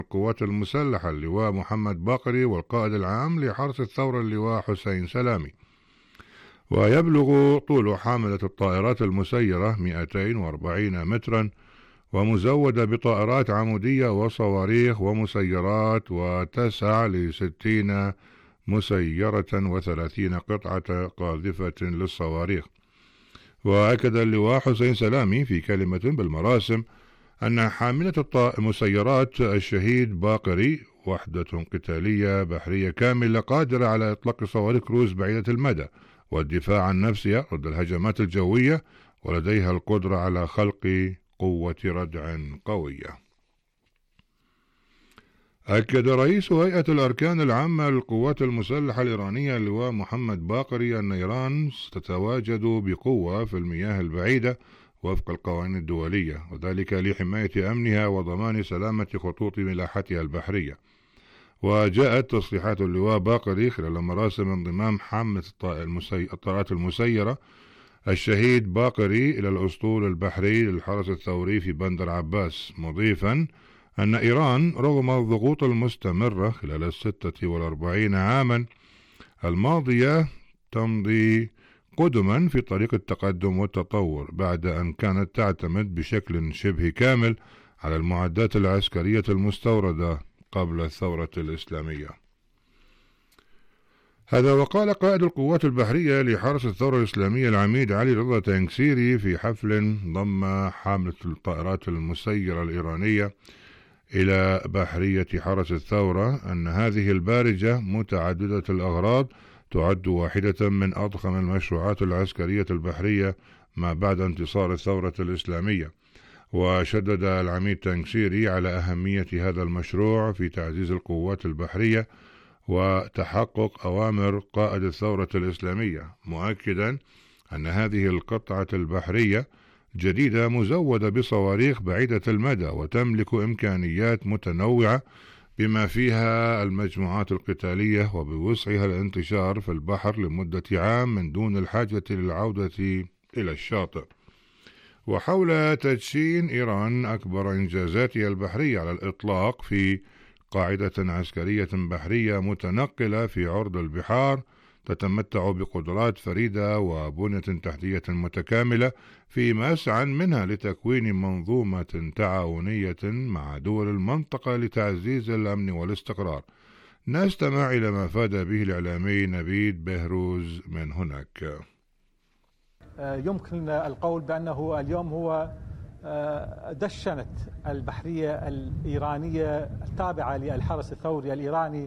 القوات المسلحة اللواء محمد باقري والقائد العام لحرس الثورة اللواء حسين سلامي. ويبلغ طول حاملة الطائرات المسيرة 240 مترا، ومزودة بطائرات عمودية وصواريخ ومسيرات، وتسع ل60 مسيرة و30 قطعة قاذفة للصواريخ. وأكد اللواء حسين سلامي في كلمة بالمراسم أن حاملة مسيرات الشهيد باقري وحدة قتالية بحرية كاملة قادرة على إطلاق صواريخ كروز بعيدة المدى والدفاع عن نفسها ضد الهجمات الجوية، ولديها القدرة على خلق قوة ردع قوية. أكد رئيس هيئة الأركان العامة للقوات المسلحة الإيرانية اللواء محمد باقري أن إيران ستتواجد بقوة في المياه البعيدة وفق القوانين الدولية، وذلك لحماية أمنها وضمان سلامة خطوط ملاحتها البحرية. وجاءت تصريحات اللواء باقري خلال مراسم انضمام حاملة الطائرات المسيرة الشهيد باقري إلى الأسطول البحري للحرس الثوري في بندر عباس، مضيفا أن إيران رغم الضغوط المستمرة خلال 46 عاما الماضية تمضي قدما في طريق التقدم والتطور، بعد أن كانت تعتمد بشكل شبه كامل على المعدات العسكرية المستوردة قبل الثورة الإسلامية. هذا وقال قائد القوات البحرية لحرس الثورة الإسلامية العميد علي رضا تنكسيري في حفل ضم حاملة الطائرات المسيرة الإيرانية إلى بحرية حرس الثورة أن هذه البارجة متعددة الأغراض تعد واحدة من أضخم المشروعات العسكرية البحرية ما بعد انتصار الثورة الإسلامية. وشدد العميد تنكسيري على أهمية هذا المشروع في تعزيز القوات البحرية وتحقق أوامر قائد الثورة الإسلامية، مؤكدا أن هذه القطعة البحرية جديدة مزودة بصواريخ بعيدة المدى وتملك إمكانيات متنوعة بما فيها المجموعات القتالية، وبوسعها الانتشار في البحر لمدة عام من دون الحاجة للعودة إلى الشاطئ. وحول تدشين إيران أكبر إنجازاتها البحرية على الإطلاق في قاعدة عسكرية بحرية متنقلة في عرض البحار تتمتع بقدرات فريدة وبنية تحتية متكاملة في مسعى منها لتكوين منظومة تعاونية مع دول المنطقة لتعزيز الأمن والاستقرار. نستمع إلى ما فاد به الإعلامي نبيل بهروز من هناك. يمكن القول بأنه اليوم هو دشنت البحرية الإيرانية التابعة للحرس الثوري الإيراني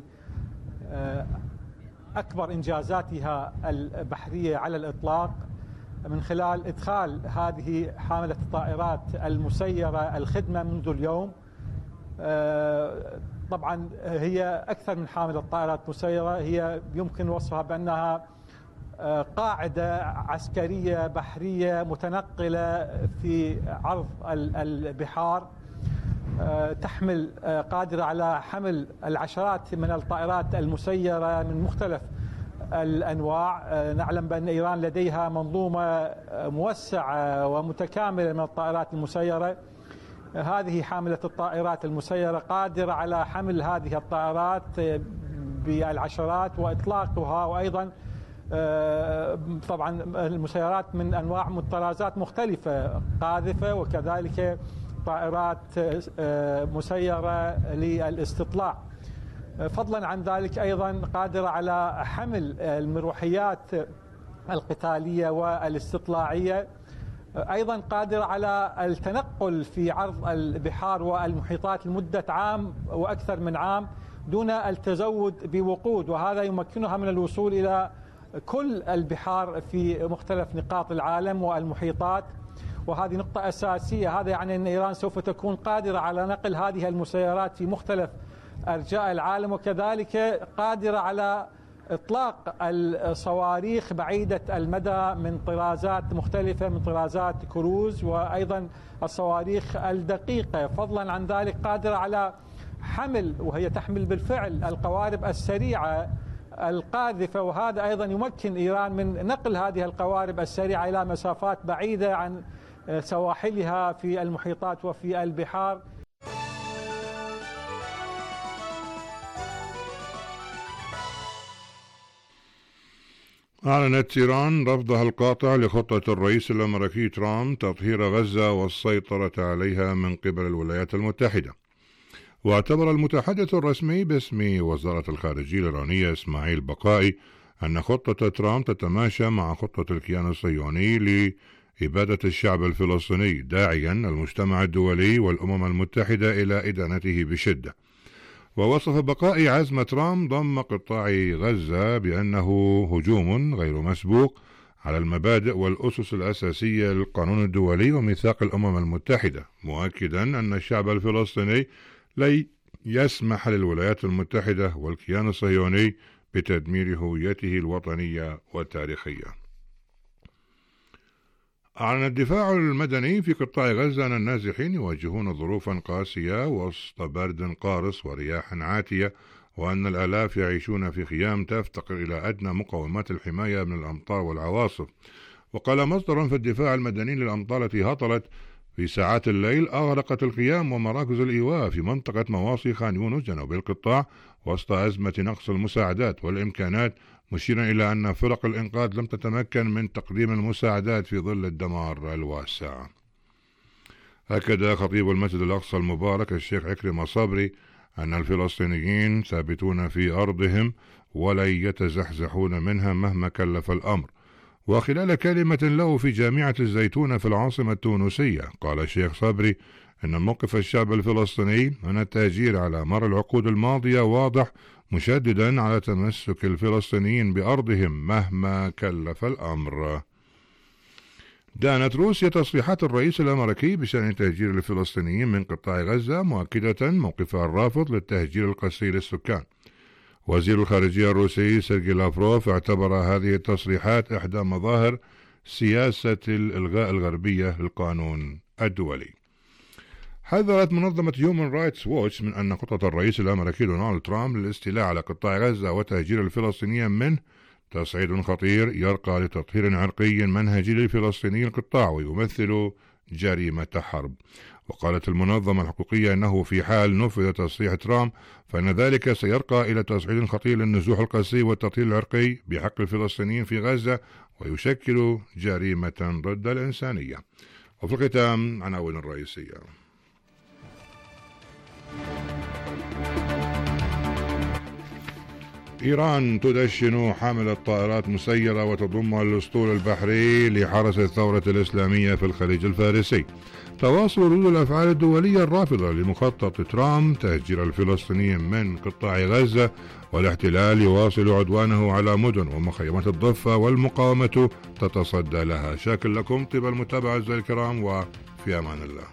أكبر إنجازاتها البحرية على الإطلاق من خلال إدخال هذه حاملة الطائرات المسيرة الخدمة منذ اليوم. طبعا هي أكثر من حاملة طائرات مسيرة، هي يمكن وصفها بأنها قاعدة عسكرية بحرية متنقلة في عرض البحار، تحمل قادرة على حمل العشرات من الطائرات المسيرة من مختلف الأنواع. نعلم بأن إيران لديها منظومة موسعة ومتكاملة من الطائرات المسيرة. هذه حاملة الطائرات المسيرة قادرة على حمل هذه الطائرات بالعشرات وإطلاقها، وأيضا طبعا المسيرات من أنواع طرازات مختلفة قاذفة، وكذلك طائرات مسيرة للاستطلاع. فضلا عن ذلك أيضا قادرة على حمل المروحيات القتالية والاستطلاعية، أيضا قادرة على التنقل في عرض البحار والمحيطات لمدة عام وأكثر من عام دون التزود بوقود، وهذا يمكنها من الوصول إلى كل البحار في مختلف نقاط العالم والمحيطات، وهذه نقطة أساسية. هذا يعني أن إيران سوف تكون قادرة على نقل هذه المسيرات في مختلف أرجاء العالم، وكذلك قادرة على إطلاق الصواريخ بعيدة المدى من طرازات مختلفة، من طرازات كروز وأيضا الصواريخ الدقيقة. فضلا عن ذلك قادرة على حمل، وهي تحمل بالفعل، القوارب السريعة القاذفة، وهذا أيضا يمكن إيران من نقل هذه القوارب السريعة إلى مسافات بعيدة عن سواحلها في المحيطات وفي البحار. أعلنت إيران رفضها القاطع لخطة الرئيس الأمريكي ترامب تطهير غزة والسيطرة عليها من قبل الولايات المتحدة. واعتبر المتحدث الرسمي باسم وزارة الخارجية الإيرانية إسماعيل بقائي أن خطة ترامب تتماشى مع خطة الكيان الصهيوني لإبادة الشعب الفلسطيني، داعيا المجتمع الدولي والأمم المتحدة إلى إدانته بشدة. ووصف بقائي عزم ترامب ضم قطاع غزة بأنه هجوم غير مسبوق على المبادئ والأسس الأساسية للقانون الدولي وميثاق الأمم المتحدة، مؤكدا أن الشعب الفلسطيني لا يسمح للولايات المتحدة والكيان الصهيوني بتدمير هويته الوطنية والتاريخية. أعلن الدفاع المدني في قطاع غزة أن النازحين يواجهون ظروفا قاسية وسط برد قارس ورياح عاتية، وأن الآلاف يعيشون في خيام تفتقر إلى أدنى مقومات الحماية من الأمطار والعواصف. وقال مصدر في الدفاع المدني للأمطار التي هطلت في ساعات الليل أغلقت الخيام ومراكز الإيواء في منطقة مواصي خان يونس جنوب القطاع وسط أزمة نقص المساعدات والإمكانات، مشيرا إلى أن فرق الإنقاذ لم تتمكن من تقديم المساعدات في ظل الدمار الواسع. أكد خطيب المسجد الأقصى المبارك الشيخ عكرمة صبري أن الفلسطينيين ثابتون في أرضهم ولن يتزحزحون منها مهما كلف الأمر. وخلال كلمة له في جامعة الزيتون في العاصمة التونسية، قال الشيخ صبري أن موقف الشعب الفلسطيني من التهجير على مر العقود الماضية واضح، مشددا على تمسك الفلسطينيين بأرضهم مهما كلف الأمر. دانت روسيا تصريحات الرئيس الأمريكي بشأن تهجير الفلسطينيين من قطاع غزة، مؤكدة موقفها الرافض للتهجير القسري للسكان. وزير الخارجية الروسي سيرجي لافروف اعتبر هذه التصريحات إحدى مظاهر سياسة الإلغاء الغربية للقانون الدولي. حذرت منظمة هيومن رايتس ووتش من أن خطة الرئيس الأمريكي دونالد ترامب للاستيلاء على قطاع غزة وتهجير الفلسطينيين منه تصعيد خطير يرقى لتطهير عرقي منهجي للفلسطيني القطاع ويمثل جريمة حرب. وقالت المنظمة الحقوقية أنه في حال نفذ تصريح ترامب فإن ذلك سيرقى إلى تصعيد خطير للنزوح القسري والتطهير العرقي بحق الفلسطينيين في غزة ويشكل جريمة ضد الإنسانية. وفي الختام عناوين الرئيسية. إيران تدشن حاملة طائرات مسيرة وتضم الأسطول البحري لحرس الثورة الإسلامية في الخليج الفارسي. تواصل ردود الأفعال الدولية الرافضة لمخطط ترامب تهجير الفلسطينيين من قطاع غزة، والاحتلال يواصل عدوانه على مدن ومخيمات الضفة والمقاومة تتصدى لها. شاكر لكم طيب المتابعة أعزائي الكرام، وفي أمان الله.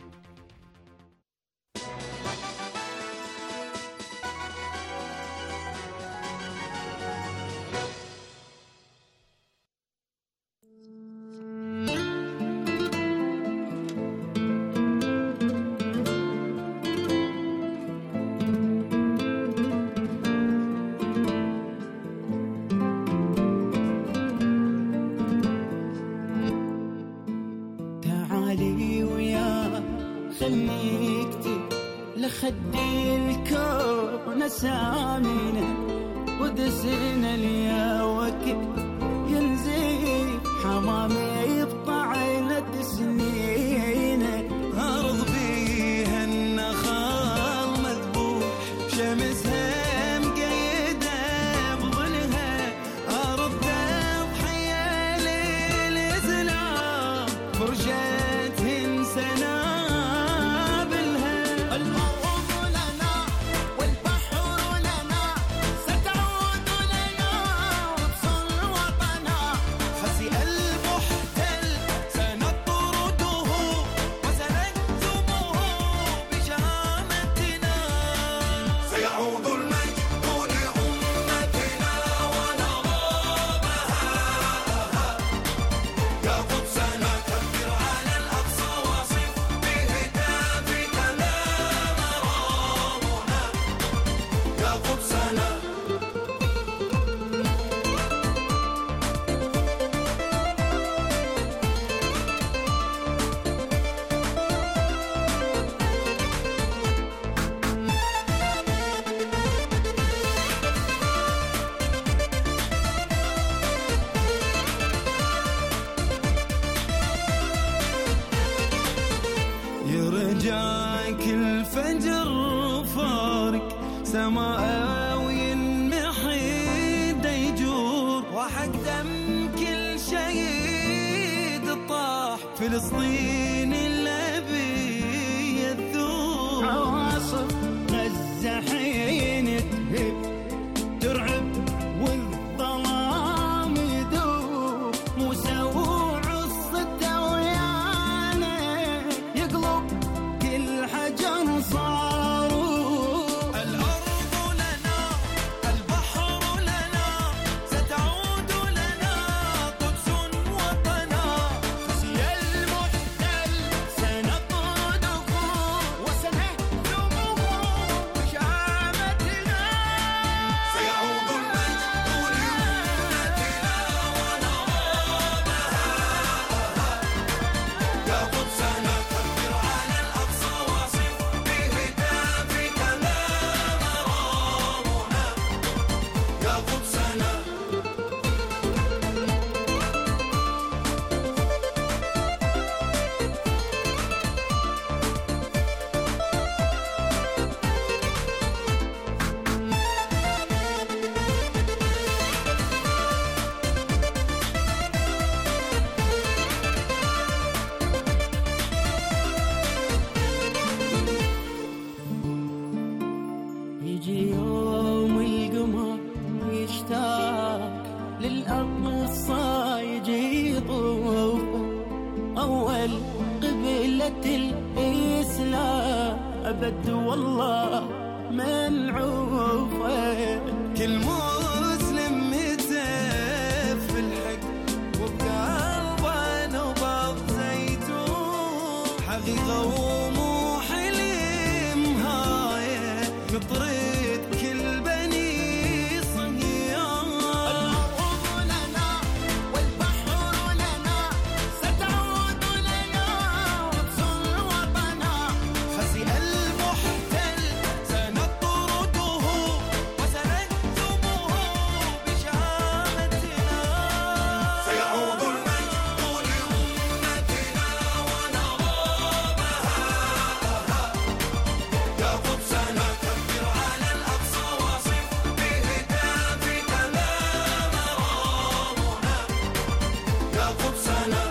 لخدي الكون سامينا ودسنا ليا وكت ينزل حمامي بطعنة سنينه أرض بيها النخال مذبوح شمسها مقيدة بظلها أرض تضحية للإسلام فرشتهن سنة سماوي المحيد يجور وحق دم كل شهيد طاح فلسطين الأبي الذور عواصف غزة حين تهب ترعب والظلام يدور موسى وعصته ويانا يقلب كل حجر صاروا الأرض لنا البحر لنا ستعود لنا قدس وطنا خزي المحتل سنطرده وسنهزمه بشهامتنا سيعود المجد لأمتنا ونرابها يا قدسنا كبر على الأقصى واصف بهتافك لا مرامنا يا قدسنا يجي يوم القمر يشتاق للأقصى يجي يطوف أول قبلة الإسلام أبد والله منعوفة كل مسلم متف الحق وبقلبه نبض زيتون حقيقة ومو حلم هاي نطرد كل بني صهيون الأرض لنا والبحر لنا ستعود لنا قدس وطنا خزي المحتل سنطرده وسنهزمه بشهامتنا سيعود المجد لأمتنا ونرابها يا قدسنا كبر على الأقصى واصف بهتافك لا مرامنا يا قدسنا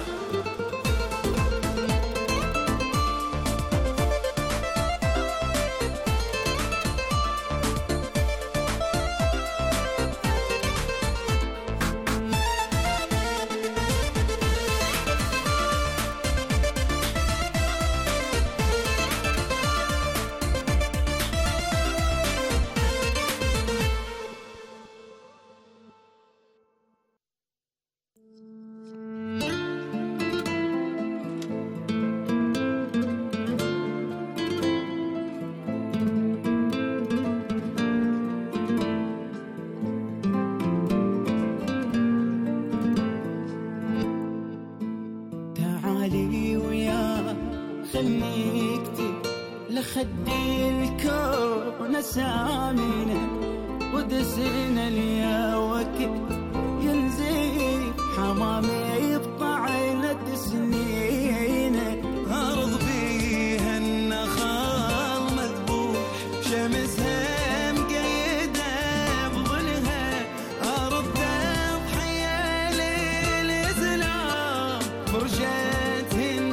تعالي ويا خلني اكتب لخدي الكون اسامينا ودسنا ليا وقت ينزل حمامي بطعنة سنينه ارض فيها النخال مذبوح شمسها مقيدة بظلها ارض تضحية للإسلام فرشتهن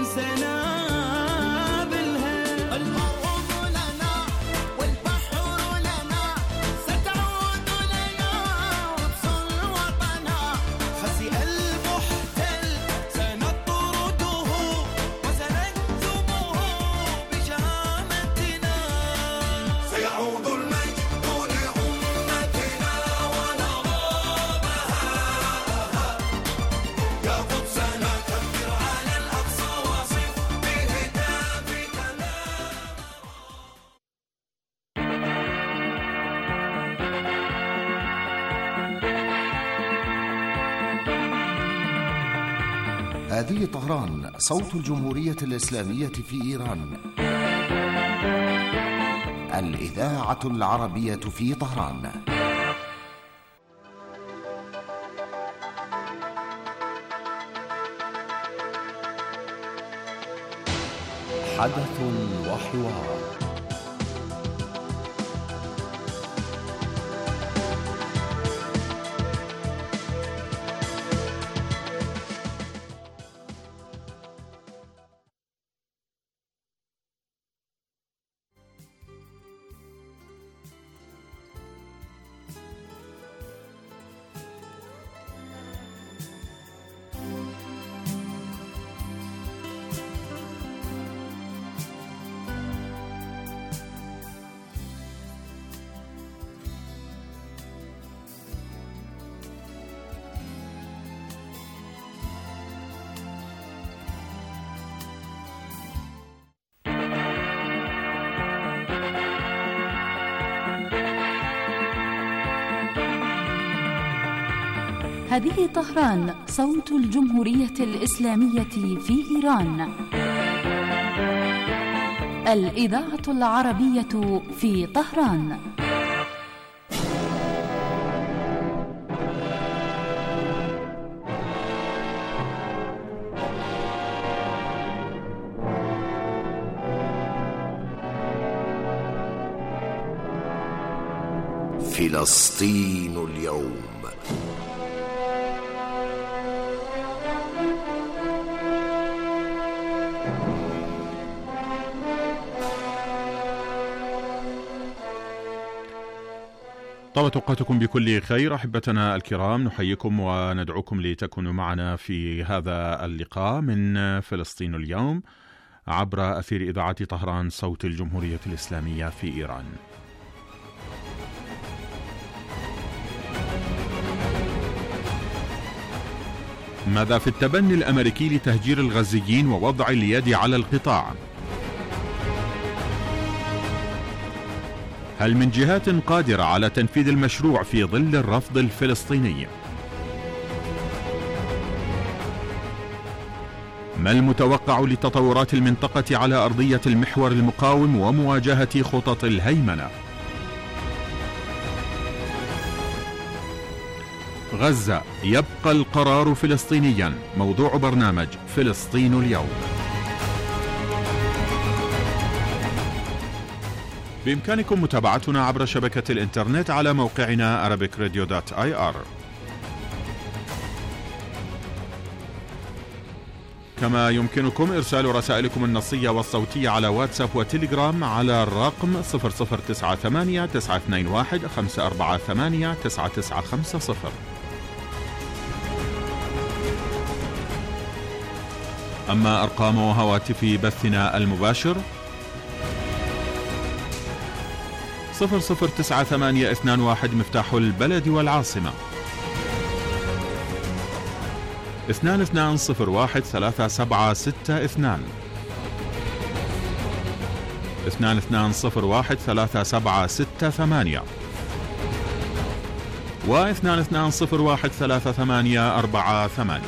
سنابلها الأرض لنا والبحر لنا ستعود لنا قدس وطنا خزي المحتل سنطرده وسنهزمه بشهامتنا سيعود المجد لأمتنا ونرابها يا قدسنا كبر على الأقصى واصف بهتافك لا هذه طهران صوت الجمهورية الإسلامية في إيران الإذاعة العربية في طهران. حدث وحوار. هذه طهران صوت الجمهورية الإسلامية في إيران. الإذاعة العربية في طهران. فلسطين اليوم. طابت أوقاتكم بكل خير أحبتنا الكرام، نحييكم وندعوكم لتكونوا معنا في هذا اللقاء من فلسطين اليوم عبر أثير إذاعة طهران صوت الجمهورية الإسلامية في إيران. ماذا في التبني الأمريكي لتهجير الغزيين ووضع اليد على القطاع؟ هل من جهات قادرة على تنفيذ المشروع في ظل الرفض الفلسطيني؟ ما المتوقع لتطورات المنطقة على أرضية المحور المقاوم ومواجهة خطط الهيمنة؟ غزة يبقى القرار فلسطينيا، موضوع برنامج فلسطين اليوم. بإمكانكم متابعتنا عبر شبكة الإنترنت على موقعنا arabicradio.ir، كما يمكنكم إرسال رسائلكم النصية والصوتية على واتساب وتليجرام على الرقم 0098 921 548 9950. أما أرقام وهواتف بثنا المباشر 009821 مفتاح البلد والعاصمة، 2201 3762، 2201 3768 و 2201 3848.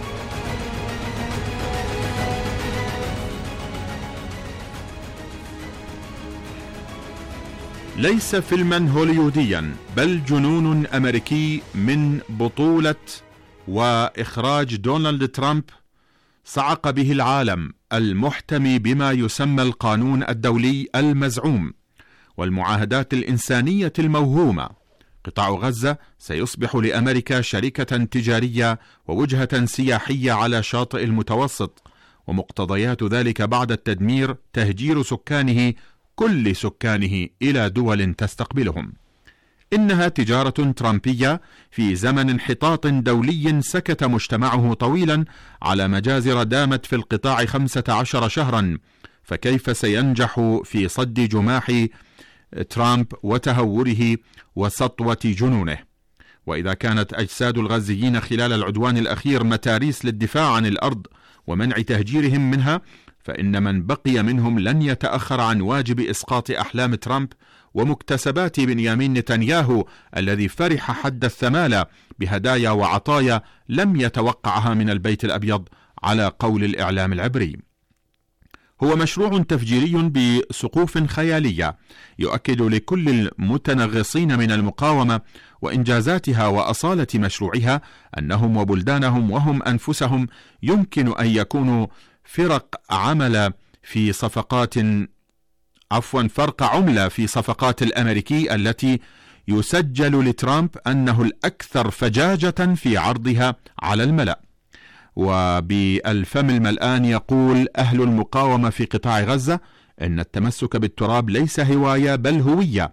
ليس فيلما هوليوديا بل جنون أمريكي من بطولة وإخراج دونالد ترامب صعق به العالم المحتمي بما يسمى القانون الدولي المزعوم والمعاهدات الإنسانية الموهومة. قطاع غزة سيصبح لأمريكا شركة تجارية ووجهة سياحية على شاطئ المتوسط، ومقتضيات ذلك بعد التدمير تهجير كل سكانه إلى دول تستقبلهم. إنها تجارة ترامبية في زمن انحطاط دولي سكت مجتمعه طويلا على مجازر دامت في القطاع 15 شهرا، فكيف سينجح في صد جماح ترامب وتهوره وسطوة جنونه؟ وإذا كانت أجساد الغزيين خلال العدوان الأخير متاريس للدفاع عن الأرض ومنع تهجيرهم منها، فإن من بقي منهم لن يتأخر عن واجب إسقاط أحلام ترامب ومكتسبات بنيامين نتنياهو الذي فرح حد الثمالة بهدايا وعطايا لم يتوقعها من البيت الأبيض على قول الإعلام العبري. هو مشروع تفجيري بسقوف خيالية يؤكد لكل المتنغصين من المقاومة وإنجازاتها وأصالة مشروعها أنهم وبلدانهم وهم أنفسهم يمكن أن يكونوا فرق عملة في صفقات فرق عملة في صفقات الأمريكي التي يسجل لترامب أنه الأكثر فجاجة في عرضها على الملأ. وبالفم الملآن يقول أهل المقاومة في قطاع غزة إن التمسك بالتراب ليس هواية بل هوية،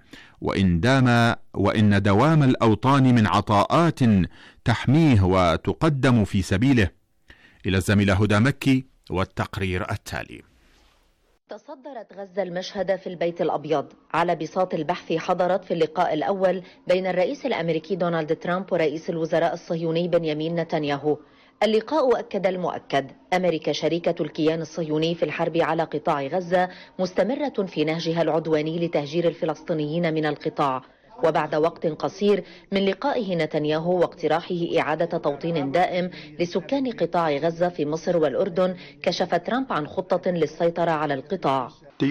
وإن دوام الأوطان من عطاءات تحميه وتقدم في سبيله. إلى الزميلة هدى مكي والتقرير التالي. تصدرت غزة المشهد في البيت الأبيض على بساط البحث حضرت في اللقاء الأول بين الرئيس الأمريكي دونالد ترامب ورئيس الوزراء الصهيوني بنيامين نتنياهو. اللقاء أكد المؤكد: أمريكا شريكة الكيان الصهيوني في الحرب على قطاع غزة، مستمرة في نهجها العدواني لتهجير الفلسطينيين من القطاع، وبعد وقت قصير من لقائه نتنياهو واقتراحه إعادة توطين دائم لسكان قطاع غزة في مصر والأردن، كشف ترامب عن خطة للسيطرة على القطاع.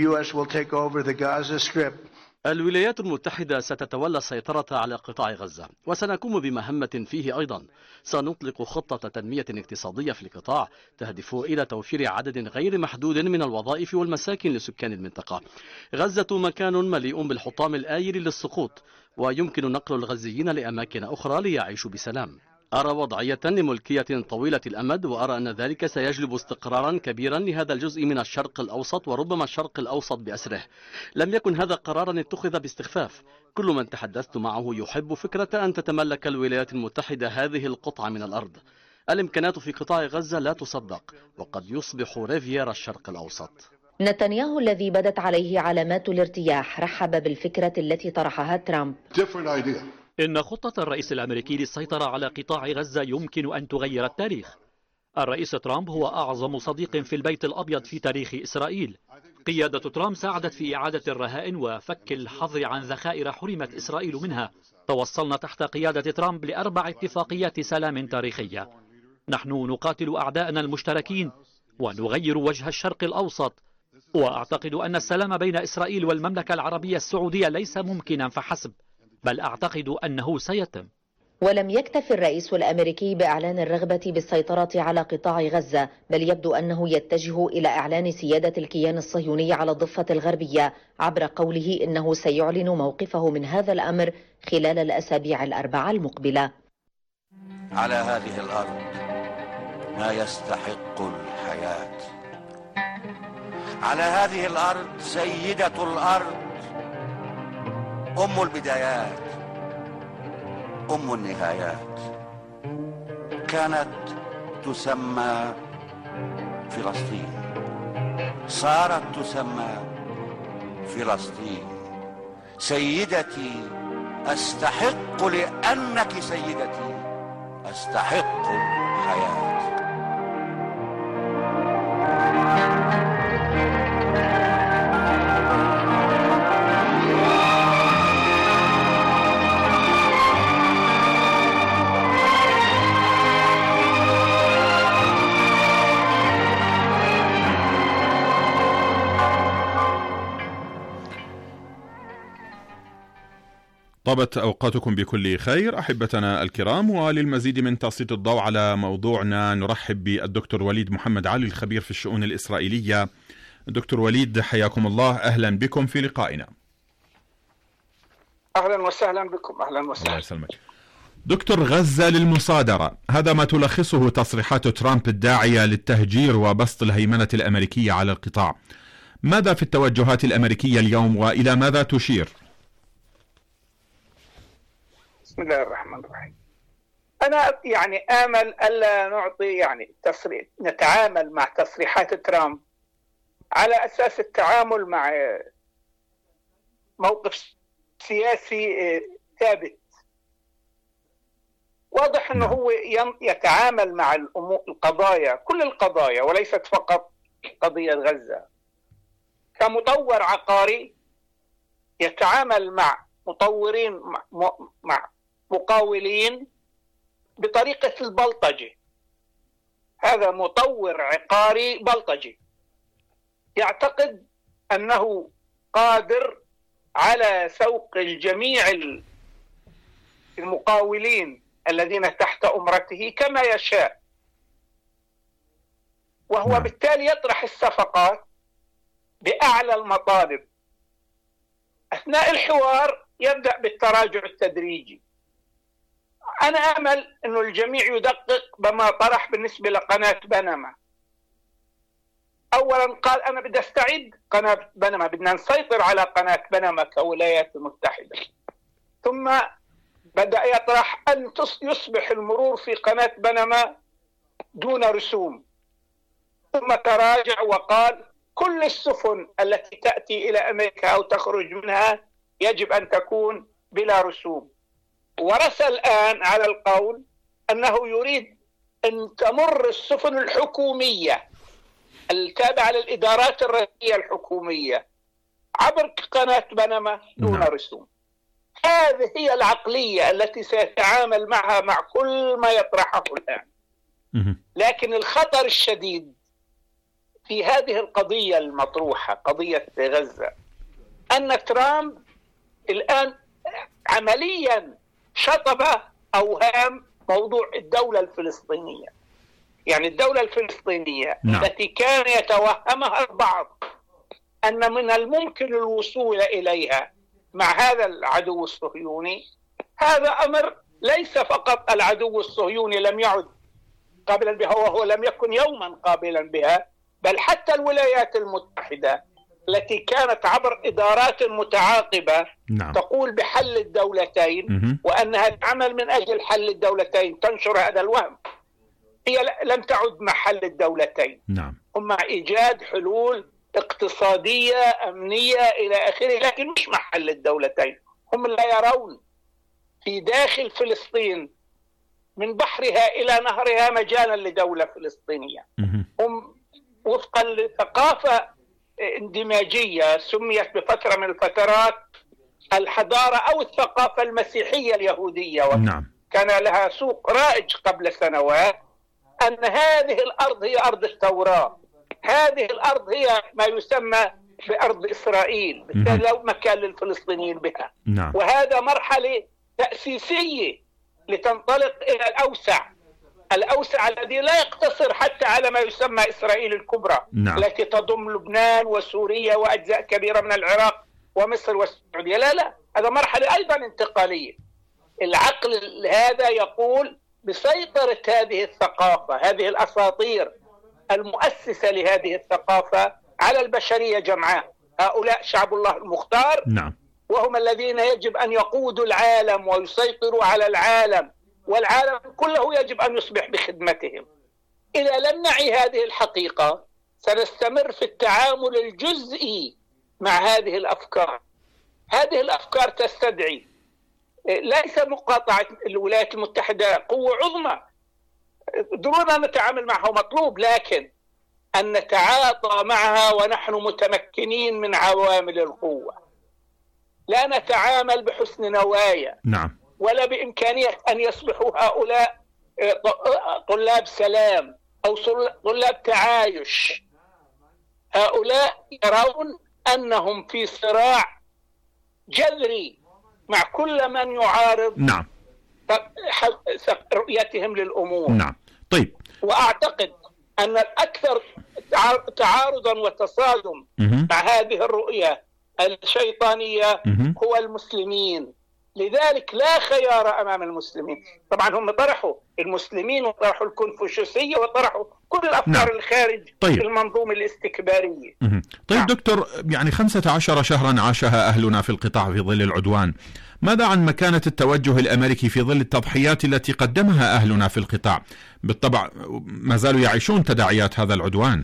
الولايات المتحدة ستتولى السيطرة على قطاع غزة، وسنقوم بمهمة فيه أيضا. سنطلق خطة تنمية اقتصادية في القطاع تهدف إلى توفير عدد غير محدود من الوظائف والمساكن لسكان المنطقة. غزة مكان مليء بالحطام الآيل للسقوط، ويمكن نقل الغزيين لأماكن أخرى ليعيشوا بسلام. أرى وضعية لملكية طويلة الأمد، وأرى أن ذلك سيجلب استقرارا كبيرا لهذا الجزء من الشرق الأوسط وربما الشرق الأوسط بأسره. لم يكن هذا قرارا اتخذ باستخفاف. كل من تحدثت معه يحب فكرة أن تتملك الولايات المتحدة هذه القطعة من الأرض. الإمكانات في قطاع غزة لا تصدق، وقد يصبح ريفيرا الشرق الأوسط. نتنياهو الذي بدت عليه علامات الارتياح رحب بالفكرة التي طرحها ترامب. إن خطة الرئيس الأمريكي للسيطرة على قطاع غزة يمكن أن تغير التاريخ. الرئيس ترامب هو أعظم صديق في البيت الأبيض في تاريخ إسرائيل. قيادة ترامب ساعدت في إعادة الرهائن وفك الحظر عن ذخائر حرمت إسرائيل منها. توصلنا تحت قيادة ترامب ل4 اتفاقيات سلام تاريخية. نحن نقاتل أعداءنا المشتركين ونغير وجه الشرق الأوسط، وأعتقد أن السلام بين إسرائيل والمملكة العربية السعودية ليس ممكنا فحسب، بل أعتقد أنه سيتم. ولم يكتف الرئيس الأمريكي بإعلان الرغبة بالسيطرة على قطاع غزة، بل يبدو أنه يتجه إلى إعلان سيادة الكيان الصهيوني على الضفة الغربية، عبر قوله إنه سيعلن موقفه من هذا الأمر خلال الأسابيع ال4 المقبلة. على هذه الأرض ما يستحق الحياة. على هذه الأرض سيدة الأرض، أم البدايات، أم النهايات. كانت تسمى فلسطين، صارت تسمى فلسطين. سيدتي أستحق، لأنك سيدتي أستحق الحياة. طابت أوقاتكم بكل خير أحبتنا الكرام، وللمزيد من تسليط الضوء على موضوعنا نرحب بالدكتور وليد محمد علي الخبير في الشؤون الإسرائيلية. دكتور وليد حياكم الله، أهلا بكم في لقائنا. أهلا وسهلا بكم. أهلا وسهلا. الله يسلمك. دكتور، غزة للمصادرة، هذا ما تلخصه تصريحات ترامب الداعية للتهجير وبسط الهيمنة الأمريكية على القطاع. ماذا في التوجهات الأمريكية اليوم وإلى ماذا تشير؟ بسم الله الرحمن الرحيم. أنا آمل ألا نعطي نتعامل مع تصريحات ترامب على أساس التعامل مع موقف سياسي ثابت. واضح أنه هو يتعامل مع القضايا، كل القضايا وليست فقط قضية غزة، كمطور عقاري يتعامل مع مطورين، مع مقاولين بطريقة البلطجة. هذا مطور عقاري بلطجي يعتقد أنه قادر على سوق الجميع المقاولين الذين تحت أمرته كما يشاء، وهو بالتالي يطرح الصفقات بأعلى المطالب. أثناء الحوار يبدأ بالتراجع التدريجي. أنا أمل أن الجميع يدقق بما طرح بالنسبة لقناة بنما. أولا قال أنا بدي أستعيد قناة بنما، بدنا نسيطر على قناة بنما كولايات المتحدة. ثم بدأ يطرح أن يصبح المرور في قناة بنما دون رسوم. ثم تراجع وقال كل السفن التي تأتي إلى أمريكا أو تخرج منها يجب أن تكون بلا رسوم. ورسى الآن على القول أنه يريد أن تمر السفن الحكومية التابعة للإدارات الرسمية الحكومية عبر قناة بنما دون رسوم. هذه هي العقلية التي سيتعامل معها مع كل ما يطرحه الآن. لكن الخطر الشديد في هذه القضية المطروحة، قضية غزة، أن ترامب الآن عمليا شطب أوهام موضوع الدولة الفلسطينية. يعني الدولة الفلسطينية التي كان يتوهمها البعض أن من الممكن الوصول إليها مع هذا العدو الصهيوني، هذا أمر ليس فقط العدو الصهيوني لم يعد قابلا بها وهو لم يكن يوما قابلا بها، بل حتى الولايات المتحدة التي كانت عبر إدارات متعاقبة تقول بحل الدولتين وأنها تعمل من أجل حل الدولتين، تنشر هذا الوهم. هي لم تعد مع حل الدولتين، هم مع إيجاد حلول اقتصادية أمنية إلى آخره، لكن مش مع حل الدولتين. هم لا يرون في داخل فلسطين من بحرها إلى نهرها مجالا لدولة فلسطينية. هم وفقا لثقافة اندماجية سميت بفترة من الفترات الحضارة أو الثقافة المسيحية اليهودية، كان لها سوق رائج قبل سنوات، أن هذه الأرض هي أرض التوراة، هذه الأرض هي ما يسمى بأرض إسرائيل، بالتالي لا مكان للفلسطينيين بها. وهذا مرحلة تأسيسية لتنطلق إلى الأوسع الذي لا يقتصر حتى على ما يسمى إسرائيل الكبرى التي تضم لبنان وسوريا وأجزاء كبيرة من العراق ومصر والسعودية. لا، هذا مرحلة أيضا انتقالية. العقل هذا يقول بسيطرة هذه الثقافة، هذه الأساطير المؤسسة لهذه الثقافة على البشرية جمعاء. هؤلاء شعب الله المختار، وهم الذين يجب أن يقودوا العالم ويسيطروا على العالم، والعالم كله يجب أن يصبح بخدمتهم. إذا لم نعي هذه الحقيقة سنستمر في التعامل الجزئي مع هذه الأفكار. هذه الأفكار تستدعي ليس مقاطعة الولايات المتحدة، قوة عظمى درونا نتعامل معها مطلوب، لكن أن نتعاطى معها ونحن متمكنين من عوامل القوة، لا نتعامل بحسن نوايا ولا بإمكانية أن يصبحوا هؤلاء طلاب سلام أو طلاب تعايش. هؤلاء يرون أنهم في صراع جذري مع كل من يعارض رؤيتهم للأمور. طيب، وأعتقد أن الأكثر تعارضا وتصادم مع هذه الرؤية الشيطانية هو المسلمين. لذلك لا خيار أمام المسلمين. طبعا هم طرحوا المسلمين وطرحوا الكونفوشيوسية وطرحوا كل الأفكار الخارج المنظومة الاستكبارية. طيب دكتور، يعني 15 شهرا عاشها أهلنا في القطاع في ظل العدوان، ماذا عن مكانة التوجه الأمريكي في ظل التضحيات التي قدمها أهلنا في القطاع؟ بالطبع ما زالوا يعيشون تداعيات هذا العدوان.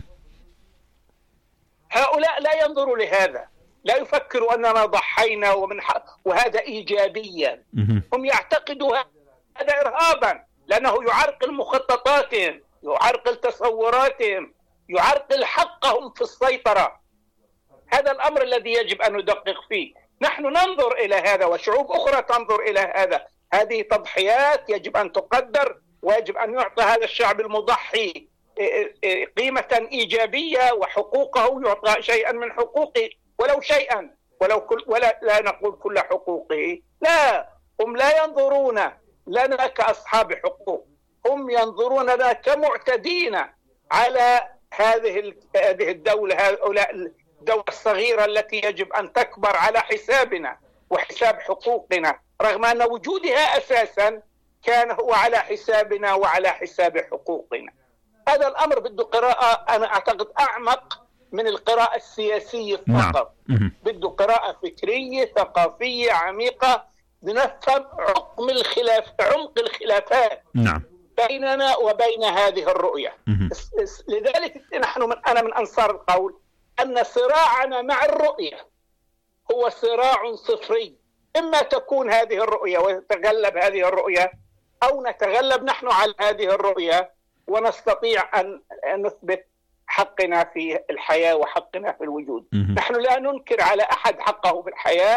هؤلاء لا ينظروا لهذا، لا يفكروا أننا ضحينا وهذا إيجابيا. هم يعتقدوا هذا إرهابا، لأنه يعرقل مخططاتهم، يعرقل تصوراتهم، يعرقل حقهم في السيطرة. هذا الأمر الذي يجب أن ندقق فيه. نحن ننظر إلى هذا وشعوب أخرى تنظر إلى هذا. هذه تضحيات يجب أن تقدر، ويجب أن يعطى هذا الشعب المضحي قيمة إيجابية، وحقوقه يعطى شيئا من حقوقه، ولو شيئا، ولا لا نقول كل حقوقه. لا، هم لا ينظرون لنا كأصحاب حقوق، هم ينظرون لنا كمعتدين على هذه الدولة، هؤلاء الدولة الصغيرة التي يجب أن تكبر على حسابنا وحساب حقوقنا، رغم أن وجودها أساسا كان هو على حسابنا وعلى حساب حقوقنا. هذا الأمر بده قراءة أنا أعتقد أعمق من القراءة السياسية فقط. بده قراءة فكرية ثقافية عميقة، نفهم عمق الخلافات بيننا وبين هذه الرؤية. لذلك أنا من أنصار القول أن صراعنا مع الرؤية هو صراع صفري. إما تكون هذه الرؤية وتتغلب هذه الرؤية، أو نتغلب نحن على هذه الرؤية ونستطيع أن نثبت حقنا في الحياة وحقنا في الوجود. نحن لا ننكر على أحد حقه في الحياة،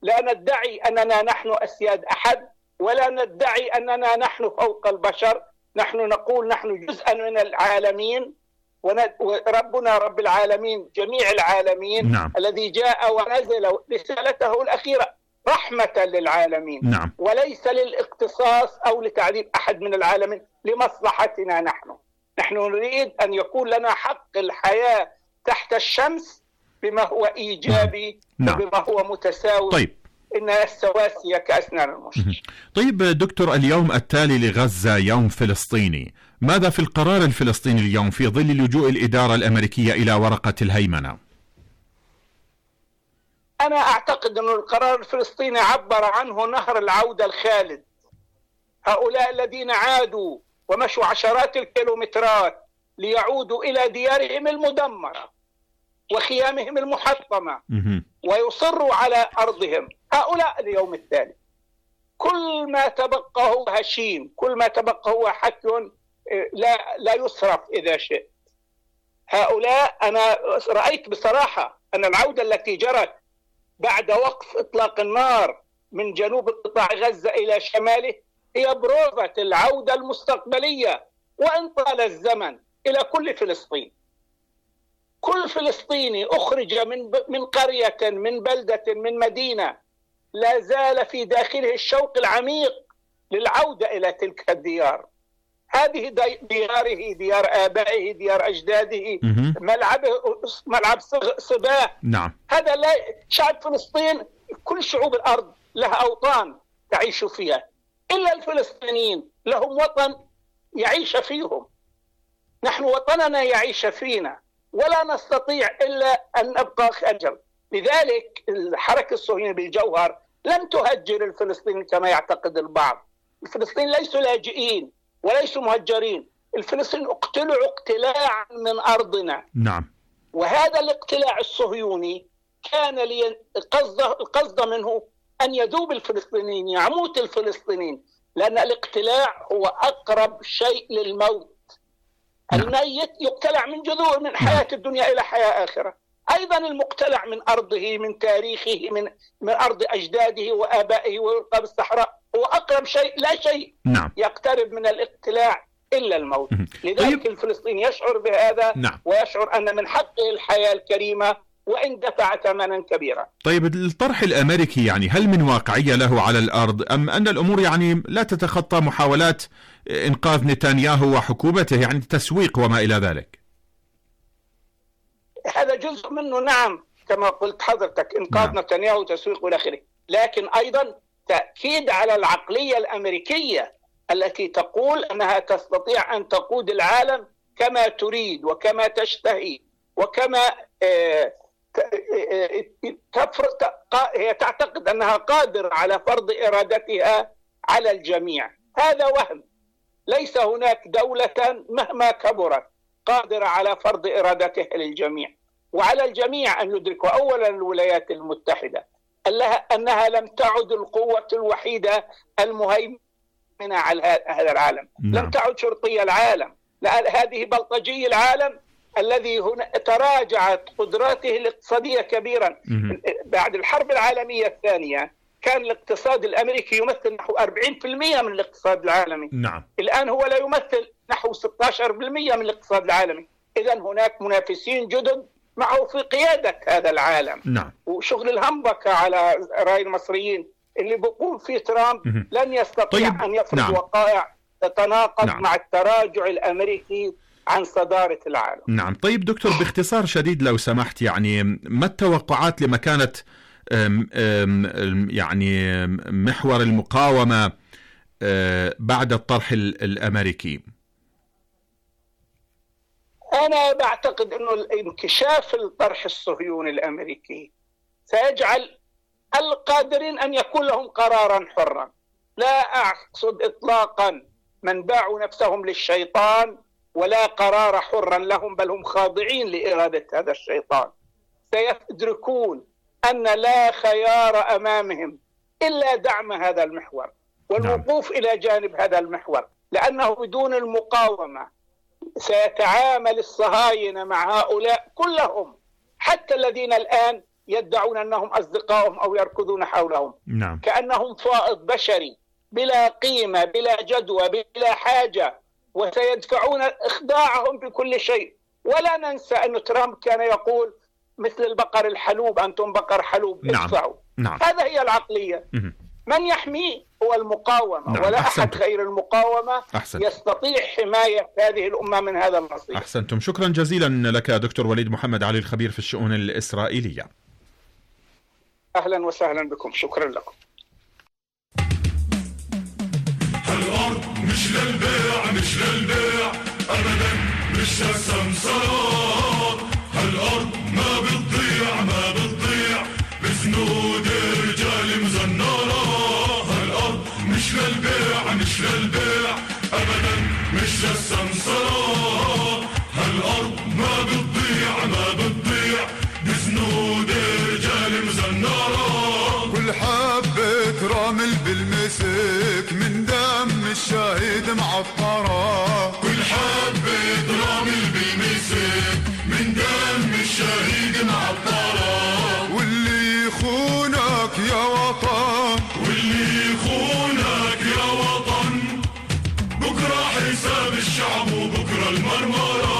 لا ندعي أننا نحن أسياد أحد، ولا ندعي أننا نحن فوق البشر. نحن نقول نحن جزءا من العالمين، وربنا رب العالمين جميع العالمين. نعم. الذي جاء ونزل رسالته الأخيرة رحمة للعالمين. نعم. وليس للاقتصاص أو لتعذيب أحد من العالمين، لمصلحتنا نحن نريد أن يكون لنا حق الحياة تحت الشمس بما هو إيجابي. نعم. وبما هو متساوي. طيب. إن السواسية كأسنان المشط. طيب دكتور، اليوم التالي لغزة يوم فلسطيني، ماذا في القرار الفلسطيني اليوم في ظل لجوء الإدارة الأمريكية إلى ورقة الهيمنة؟ أنا أعتقد أن القرار الفلسطيني عبر عنه نهر العودة الخالد. هؤلاء الذين عادوا ومشوا عشرات الكيلومترات ليعودوا إلى ديارهم المدمرة وخيامهم المحطمة ويصروا على أرضهم، هؤلاء اليوم التالي كل ما تبقى هو هشيم، كل ما تبقى هو حكي لا يصرف إذا شئت. هؤلاء أنا رأيت بصراحة أن العودة التي جرت بعد وقف إطلاق النار من جنوب قطاع غزة إلى شماله هي بروفة العودة المستقبلية، وإن طال الزمن، إلى كل فلسطين. كل فلسطيني أخرج من قرية، من بلدة، من مدينة، لا زال في داخله الشوق العميق للعودة إلى تلك الديار. هذه دياره، ديار آبائه، ديار أجداده، ملعب صباه. نعم. هذا لا شعب فلسطين، كل شعوب الأرض لها أوطان تعيش فيها، إلا الفلسطينيين لهم وطن يعيش فيهم. نحن وطننا يعيش فينا، ولا نستطيع إلا أن نبقى خجل. لذلك الحركة الصهيونية بالجوهر لم تهجر الفلسطينيين كما يعتقد البعض. الفلسطينيين ليسوا لاجئين وليسوا مهجرين، الفلسطينيين اقتلعوا اقتلاعا من أرضنا. نعم. وهذا الاقتلاع الصهيوني كان القصد منه أن يذوب الفلسطينيين، يموت الفلسطينيين، لأن الاقتلاع هو أقرب شيء للموت. الميت يقتلع من جذور، من حياة الدنيا إلى حياة آخرة. أيضا المقتلع من أرضه، من تاريخه، من أرض أجداده وآبائه ويلقى بالصحراء هو أقرب شيء، لا شيء يقترب من الاقتلاع إلا الموت. لذلك الفلسطيني يشعر بهذا. ويشعر أن من حقه الحياة الكريمة وإن دفع ثمنا كبيرا. طيب الطرح الأمريكي يعني هل من واقعية له على الأرض، أم أن الأمور يعني لا تتخطى محاولات إنقاذ نتنياهو وحكومته، يعني تسويق وما إلى ذلك؟ هذا جزء منه، نعم، كما قلت حضرتك، إنقاذ نتنياهو وتسويق إلى آخره، لكن أيضا تأكيد على العقلية الأمريكية التي تقول أنها تستطيع أن تقود العالم كما تريد وكما تشتهي، وكما هي تعتقد أنها قادرة على فرض إرادتها على الجميع. هذا وهم. ليس هناك دولة مهما كبرت قادرة على فرض إرادتها للجميع، وعلى الجميع أن يدركوا أولا الولايات المتحدة أنها لم تعد القوة الوحيدة المهيمنة على هذا العالم. لم تعد شرطي العالم، هذه بلطجي العالم الذي هنا تراجعت قدراته الاقتصادية كبيرا. بعد الحرب العالمية الثانية كان الاقتصاد الأمريكي يمثل نحو 40% من الاقتصاد العالمي. الآن هو لا يمثل نحو 16% من الاقتصاد العالمي. إذن هناك منافسين جدد معه في قيادة هذا العالم. وشغل الهمبكة على رأي المصريين اللي بيقوم فيه ترامب لن يستطيع أن يفرض وقائع تتناقض مع التراجع الأمريكي عن صدارة العالم. نعم. طيب دكتور، باختصار شديد لو سمحت، يعني ما التوقعات لمكانة يعني محور المقاومة بعد الطرح الأمريكي؟ أنا بعتقد أنه انكشاف الطرح الصهيوني الأمريكي سيجعل القادرين أن يكون لهم قرارا حرا. لا أقصد إطلاقا من باعوا نفسهم للشيطان، ولا قرار حرا لهم، بل هم خاضعين لإرادة هذا الشيطان. سيدركون أن لا خيار أمامهم إلا دعم هذا المحور والوقوف إلى جانب هذا المحور، لأنه بدون المقاومة سيتعامل الصهاينة مع هؤلاء كلهم، حتى الذين الآن يدعون أنهم أصدقائهم أو يركضون حولهم. نعم. كأنهم فائض بشري بلا قيمة بلا جدوى بلا حاجة، وسيدفعون إخضاعهم بكل شيء. ولا ننسى أن ترامب كان يقول مثل البقر الحلوب، أنتم بقر حلوب ادفعوا. نعم. هذا هي العقلية. من يحميه هو المقاومة. نعم. ولا أحسنتم. أحد غير المقاومة يستطيع حماية هذه الأمة من هذا المصير. أحسنتم، شكرا جزيلا لك دكتور وليد محمد علي الخبير في الشؤون الإسرائيلية. أهلا وسهلا بكم، شكرا لكم. هالأرض مش للبيع مش للبيع أبدا، مش للسمسار. هالأرض ما بتضيع ما بتضيع بجنود رجال مزنارة. هالأرض مش للبيع مش للبيع أبدا، مش للسمسار. هالأرض ما بتضيع ما بتضيع بجنود رجال مزنارة. كل حبة رمل بالمسك من دم الشهيد معطرة. كل حبة رمل بالمسك من دم الشهيد معطرة. واللي يخونك يا وطن، واللي يخونك يا وطن، بكرة حساب الشعب وبكرة المرمرة.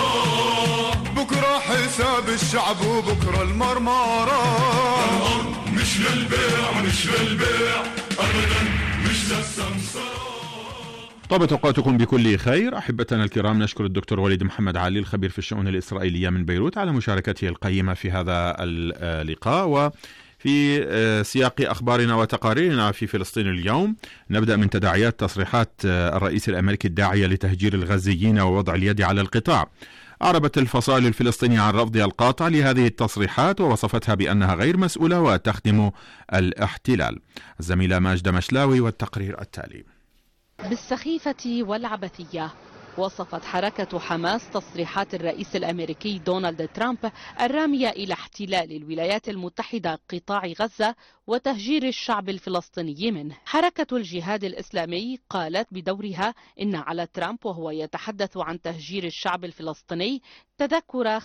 بكرة حساب الشعب وبكرة المرمرة. الأرض مش للبيع مش للبيع أبدا، مش للسمسرة. طابت أوقاتكم بكل خير أحبتنا الكرام. نشكر الدكتور وليد محمد علي الخبير في الشؤون الإسرائيلية من بيروت على مشاركته القيمة في هذا اللقاء. وفي سياق أخبارنا وتقاريرنا في فلسطين اليوم نبدأ من تداعيات تصريحات الرئيس الأمريكي الداعية لتهجير الغزيين ووضع اليد على القطاع. أعربت الفصائل الفلسطينية عن رفضها القاطع لهذه التصريحات ووصفتها بأنها غير مسؤولة وتخدم الاحتلال. الزميلة ماجدة مشلاوي والتقرير التالي. بالسخيفة والعبثية وصفت حركة حماس تصريحات الرئيس الأمريكي دونالد ترامب الرامية إلى احتلال الولايات المتحدة قطاع غزة وتهجير الشعب الفلسطيني منه. حركة الجهاد الإسلامي قالت بدورها إن على ترامب وهو يتحدث عن تهجير الشعب الفلسطيني تذكر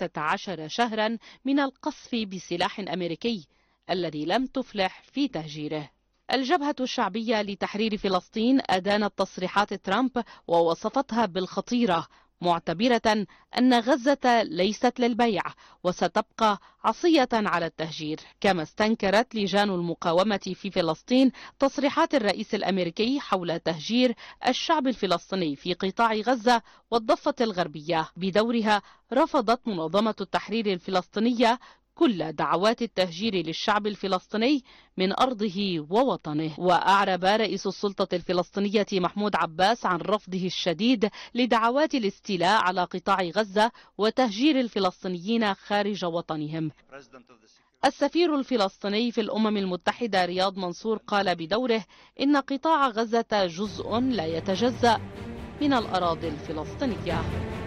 15 شهرا من القصف بسلاح أمريكي الذي لم تفلح في تهجيره. الجبهة الشعبية لتحرير فلسطين أدانت تصريحات ترامب ووصفتها بالخطيرة، معتبرة أن غزة ليست للبيع وستبقى عصية على التهجير. كما استنكرت لجان المقاومة في فلسطين تصريحات الرئيس الأمريكي حول تهجير الشعب الفلسطيني في قطاع غزة والضفة الغربية. بدورها رفضت منظمة التحرير الفلسطينية كل دعوات التهجير للشعب الفلسطيني من أرضه ووطنه. وأعرب رئيس السلطة الفلسطينية محمود عباس عن رفضه الشديد لدعوات الاستيلاء على قطاع غزة وتهجير الفلسطينيين خارج وطنهم. السفير الفلسطيني في الأمم المتحدة رياض منصور قال بدوره إن قطاع غزة جزء لا يتجزأ من الأراضي الفلسطينية.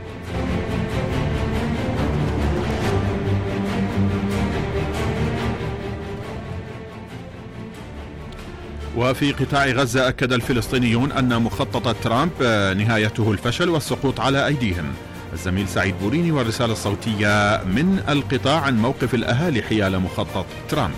وفي قطاع غزة أكد الفلسطينيون أن مخطط ترامب نهايته الفشل والسقوط على أيديهم. الزميل سعيد بوريني والرسالة الصوتية من القطاع عن موقف الأهالي حيال مخطط ترامب.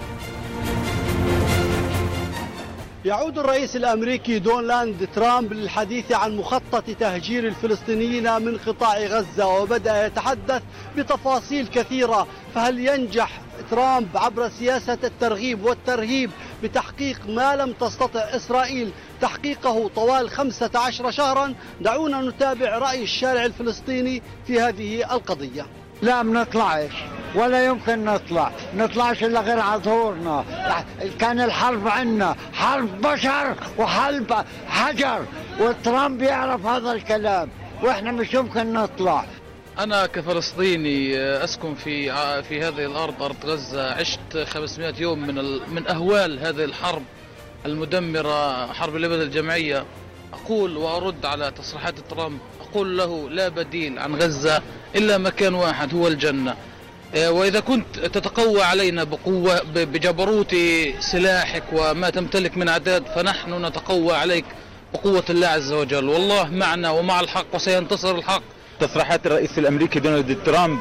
يعود الرئيس الأمريكي دونالد ترامب للحديث عن مخطط تهجير الفلسطينيين من قطاع غزة، وبدأ يتحدث بتفاصيل كثيرة. فهل ينجح ترامب عبر سياسة الترغيب والترهيب بتحقيق ما لم تستطع إسرائيل تحقيقه طوال 15 شهرا؟ دعونا نتابع رأي الشارع الفلسطيني في هذه القضية. لا منطلعش ولا يمكن نطلعش إلا غير عذورنا. كان الحرب عنا حرب بشر وحرب حجر، وترامب يعرف هذا الكلام، وإحنا مش يمكن نطلع. أنا كفلسطيني أسكن في هذه الأرض، أرض غزة، عشت 500 يوم من أهوال هذه الحرب المدمرة، حرب الإبادة الجماعية. أقول وأرد على تصريحات ترامب، أقول له لا بديل عن غزة إلا مكان واحد هو الجنة. وإذا كنت تتقوى علينا بقوة بجبروت سلاحك وما تمتلك من عداد، فنحن نتقوى عليك بقوة الله عز وجل، والله معنا ومع الحق وسينتصر الحق. تصريحات الرئيس الأمريكي دونالد ترامب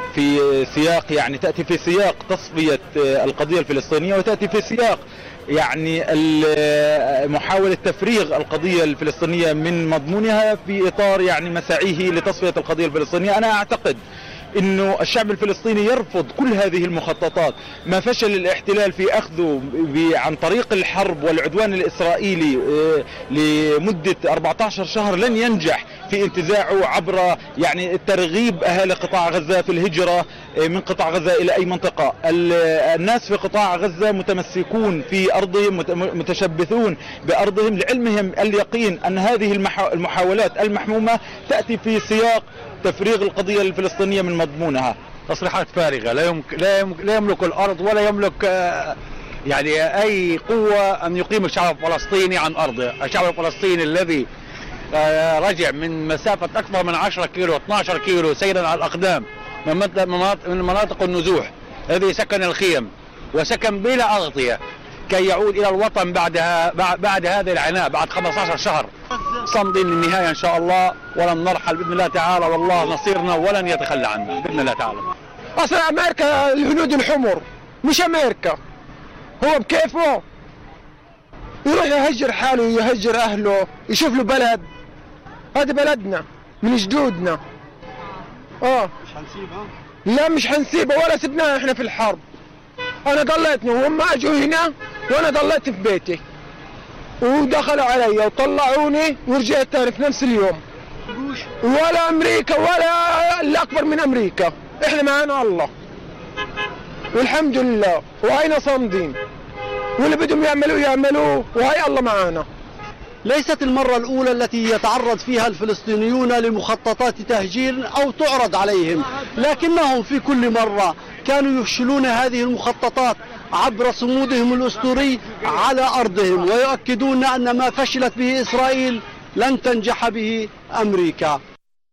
في سياق يعني تأتي في سياق تصفية القضية الفلسطينية، وتأتي في سياق يعني محاولة تفريغ القضية الفلسطينية من مضمونها في إطار يعني مساعيه لتصفية القضية الفلسطينية. أنا أعتقد إنه الشعب الفلسطيني يرفض كل هذه المخططات. ما فشل الاحتلال في أخذه عن طريق الحرب والعدوان الإسرائيلي لمدة 14 شهر لن ينجح في انتزاعه عبر يعني ترغيب أهالي قطاع غزة في الهجرة من قطاع غزة إلى أي منطقة. الناس في قطاع غزة متمسكون في أرضهم، متشبثون بأرضهم، لعلمهم اليقين أن هذه المحاولات المحمومة تأتي في سياق تفريغ القضية الفلسطينية من مضمونها. تصريحات فارغة. لا يملك الأرض ولا يملك يعني أي قوة أن يقيم الشعب الفلسطيني عن أرضه. الشعب الفلسطيني الذي رجع من مسافة أكثر من 10 كيلو 12 كيلو سيرا على الأقدام من مناطق النزوح، الذي سكن الخيم وسكن بلا أغطية كي يعود إلى الوطن بعد هذه العناء بعد 15 شهر. صامدين للنهاية إن شاء الله، ولن نرحل بإذن الله تعالى، والله نصيرنا ولن يتخلى عنا بإذن الله تعالى. أصلا أمريكا الهنود الحمر مش أمريكا، هو بكيفه يروح يهجر حاله يهجر أهله يشوف له بلد. هذا بلدنا من جدودنا. مش هنسيبها؟ لا مش هنسيبها ولا سبناها احنا في الحرب. أنا ضليتني وهم أجوا هنا وأنا ضليت في بيتي، ودخلوا علي وطلعوني ورجعت تاني في نفس اليوم. ولا أمريكا ولا اللي أكبر من أمريكا، إحنا معانا الله والحمد لله، وهينا صامدين، واللي بدهم يعملوه وهي الله معانا. ليست المرة الأولى التي يتعرض فيها الفلسطينيون لمخططات تهجير أو تعرض عليهم، لكنهم في كل مرة كانوا يفشلون هذه المخططات عبر صمودهم الأسطوري على أرضهم، ويؤكدون أن ما فشلت به إسرائيل لن تنجح به أمريكا.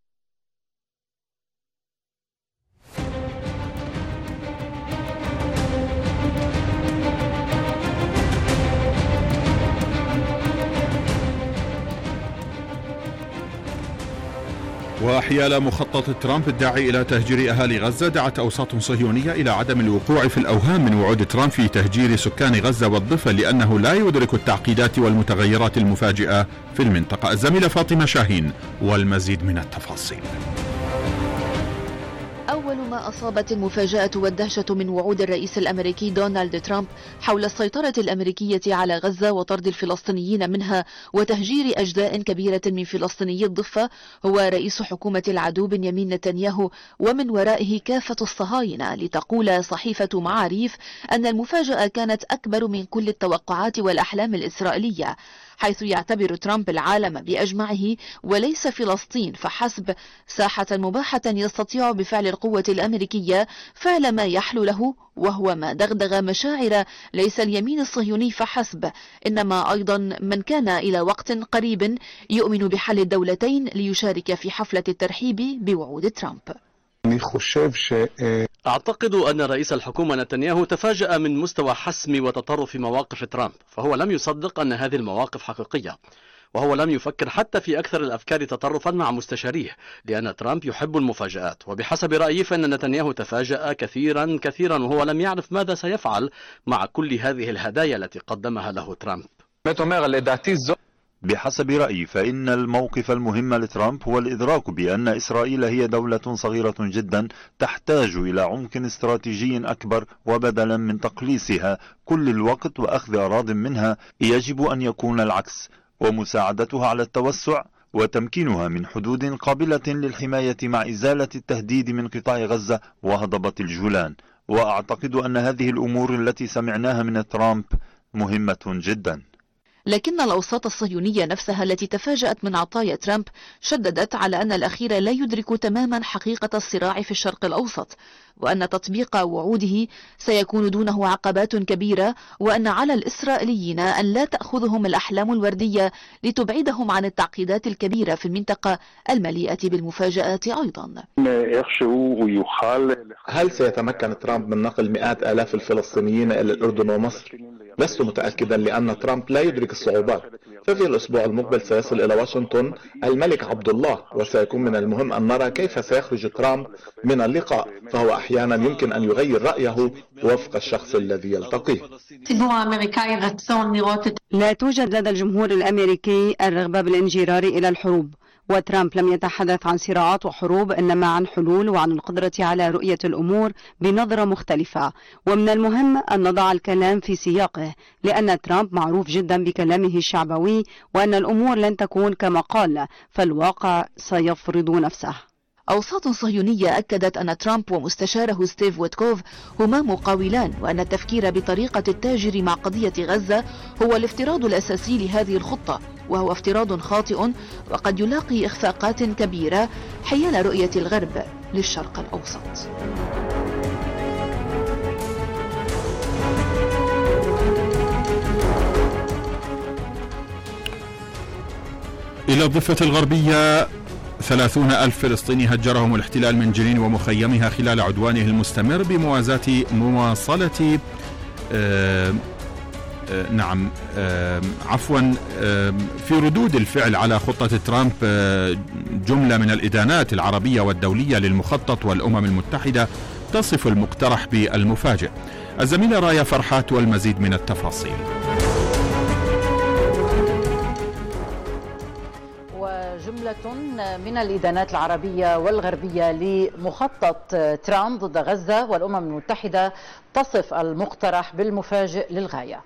وحيال مخطط ترامب الداعي إلى تهجير أهالي غزة، دعت أوساط صهيونية إلى عدم الوقوع في الأوهام من وعود ترامب في تهجير سكان غزة والضفة، لأنه لا يدرك التعقيدات والمتغيرات المفاجئة في المنطقة. الزميلة فاطمة شاهين والمزيد من التفاصيل. أول ما أصابت المفاجأة والدهشة من وعود الرئيس الأمريكي دونالد ترامب حول السيطرة الأمريكية على غزة وطرد الفلسطينيين منها وتهجير أجزاء كبيرة من فلسطيني الضفة هو رئيس حكومة العدو بنيامين نتنياهو، ومن ورائه كافة الصهاينة، لتقول صحيفة معاريف أن المفاجأة كانت أكبر من كل التوقعات والأحلام الإسرائيلية، حيث يعتبر ترامب العالم بأجمعه وليس فلسطين فحسب ساحة مباحة يستطيع بفعل القوة الأمريكية فعل ما يحلو له، وهو ما دغدغ مشاعر ليس اليمين الصهيوني فحسب، إنما أيضا من كان إلى وقت قريب يؤمن بحل الدولتين ليشارك في حفلة الترحيب بوعود ترامب. أعتقد أن رئيس الحكومة نتنياهو تفاجأ من مستوى حسم وتطرف مواقف ترامب، فهو لم يصدق أن هذه المواقف حقيقية، وهو لم يفكر حتى في أكثر الأفكار تطرفا مع مستشاريه، لأن ترامب يحب المفاجآت. وبحسب رأيي فإن نتنياهو تفاجأ كثيرا وهو لم يعرف ماذا سيفعل مع كل هذه الهدايا التي قدمها له ترامب. بحسب رأيي فإن الموقف المهم لترامب هو الإدراك بأن إسرائيل هي دولة صغيرة جدا تحتاج إلى عمق استراتيجي أكبر، وبدلا من تقليصها كل الوقت وأخذ أراضٍ منها يجب أن يكون العكس، ومساعدتها على التوسع وتمكينها من حدود قابلة للحماية مع إزالة التهديد من قطاع غزة وهضبة الجولان. وأعتقد أن هذه الأمور التي سمعناها من ترامب مهمة جدا. لكن الأوساط الصهيونية نفسها التي تفاجأت من عطايا ترامب شددت على أن الأخير لا يدرك تماما حقيقة الصراع في الشرق الأوسط، وأن تطبيق وعوده سيكون دونه عقبات كبيرة، وأن على الإسرائيليين أن لا تأخذهم الأحلام الوردية لتبعدهم عن التعقيدات الكبيرة في المنطقة المليئة بالمفاجآت أيضا. هل سيتمكن ترامب من نقل مئات آلاف الفلسطينيين إلى الأردن ومصر؟ لست متأكدا لأن ترامب لا يدرك الصعوبات. ففي الأسبوع المقبل سيصل إلى واشنطن الملك عبد الله، وسيكون من المهم أن نرى كيف سيخرج ترامب من اللقاء، فهو أحيانا يمكن أن يغير رأيه وفق الشخص الذي يلتقيه. لا توجد لدى الجمهور الأمريكي الرغبة بالانجرار إلى الحروب، وترامب لم يتحدث عن صراعات وحروب، إنما عن حلول وعن القدرة على رؤية الأمور بنظرة مختلفة. ومن المهم أن نضع الكلام في سياقه، لأن ترامب معروف جدا بكلامه الشعبوي، وأن الأمور لن تكون كما قال، فالواقع سيفرض نفسه. أوساط صهيونية أكدت أن ترامب ومستشاره ستيف ويتكوف هما مقاولان، وأن التفكير بطريقة التاجر مع قضية غزة هو الافتراض الأساسي لهذه الخطة، وهو افتراض خاطئ وقد يلاقي إخفاقات كبيرة حيال رؤية الغرب للشرق الأوسط. إلى الضفة الغربية 30,000 فلسطيني هجرهم الاحتلال من جنين ومخيمها خلال عدوانه المستمر بموازاة مواصلة في ردود الفعل على خطة ترامب جملة من الإدانات العربية والدولية للمخطط، والأمم المتحدة تصف المقترح بالمفاجئ. الزميلة رايا فرحات والمزيد من التفاصيل. جملة من الإدانات العربية والغربية لمخطط ترامب ضد غزة، والأمم المتحدة تصف المقترح بالمفاجئ للغاية.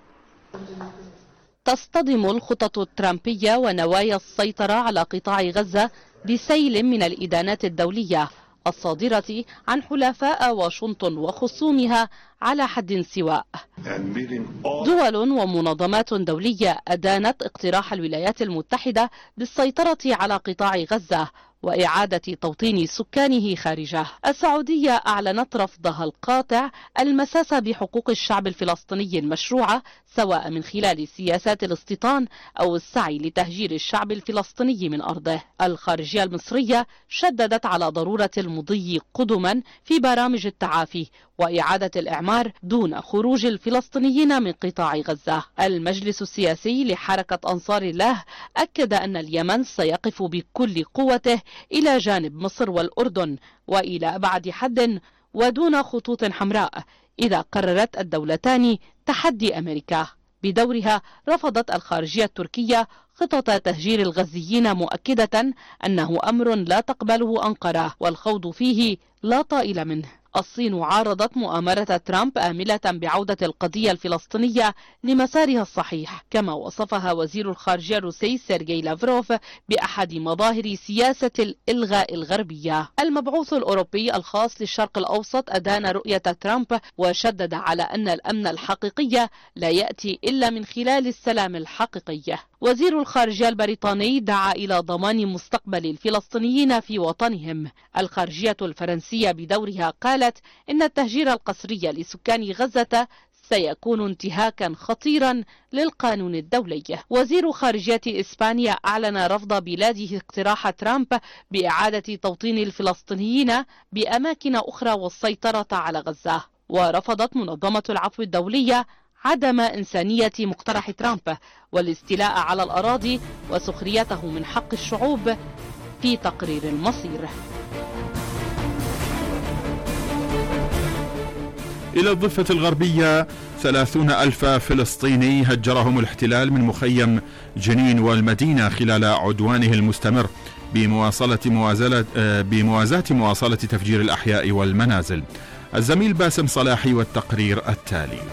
تصطدم الخطط الترامبية ونوايا السيطرة على قطاع غزة بسيل من الإدانات الدولية الصادرة عن حلفاء واشنطن وخصومها على حد سواء. دول ومنظمات دولية أدانت اقتراح الولايات المتحدة بالسيطرة على قطاع غزة وإعادة توطين سكانه خارجه. السعودية أعلنت رفضها القاطع المساس بحقوق الشعب الفلسطيني المشروعة، سواء من خلال سياسات الاستيطان أو السعي لتهجير الشعب الفلسطيني من أرضه. الخارجية المصرية شددت على ضرورة المضي قدما في برامج التعافي وإعادة الإعمار دون خروج الفلسطينيين من قطاع غزة. المجلس السياسي لحركة أنصار الله أكد أن اليمن سيقف بكل قوته إلى جانب مصر والأردن وإلى أبعد حد ودون خطوط حمراء إذا قررت الدولتان تحدي أمريكا. بدورها رفضت الخارجية التركية خطط تهجير الغزيين، مؤكدة أنه أمر لا تقبله أنقرة والخوض فيه لا طائل منه. الصين عارضت مؤامرة ترامب آملة بعودة القضية الفلسطينية لمسارها الصحيح، كما وصفها وزير الخارجية الروسي سيرجي لافروف بأحد مظاهر سياسة الإلغاء الغربية. المبعوث الأوروبي الخاص للشرق الأوسط أدان رؤية ترامب وشدد على أن الأمن الحقيقي لا يأتي إلا من خلال السلام الحقيقي. وزير الخارجية البريطاني دعا إلى ضمان مستقبل الفلسطينيين في وطنهم. الخارجية الفرنسية بدورها قالت إن التهجير القسري لسكان غزة سيكون انتهاكا خطيرا للقانون الدولي. وزير خارجية إسبانيا أعلن رفض بلاده اقتراح ترامب بإعادة توطين الفلسطينيين بأماكن أخرى والسيطرة على غزة. ورفضت منظمة العفو الدولية عدم إنسانية مقترح ترامب والاستيلاء على الأراضي وسخريته من حق الشعوب في تقرير المصير. إلى الضفة الغربية 30,000 فلسطيني هجرهم الاحتلال من مخيم جنين والمدينة خلال عدوانه المستمر بموازاة مواصلة تفجير الأحياء والمنازل. الزميل باسم صلاحي والتقرير التالي.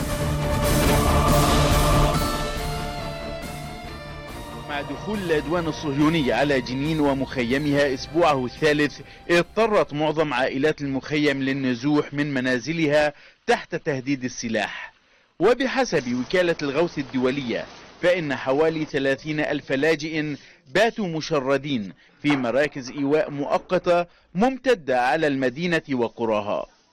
مع دخول العدوان الصهيوني على جنين ومخيمها أسبوعه الثالث، اضطرت معظم عائلات المخيم للنزوح من منازلها تحت تهديد السلاح. وبحسب وكالة الغوث الدولية فإن حوالي 30,000 لاجئ باتوا مشردين في مراكز إيواء مؤقتة ممتدة على المدينة وقراها.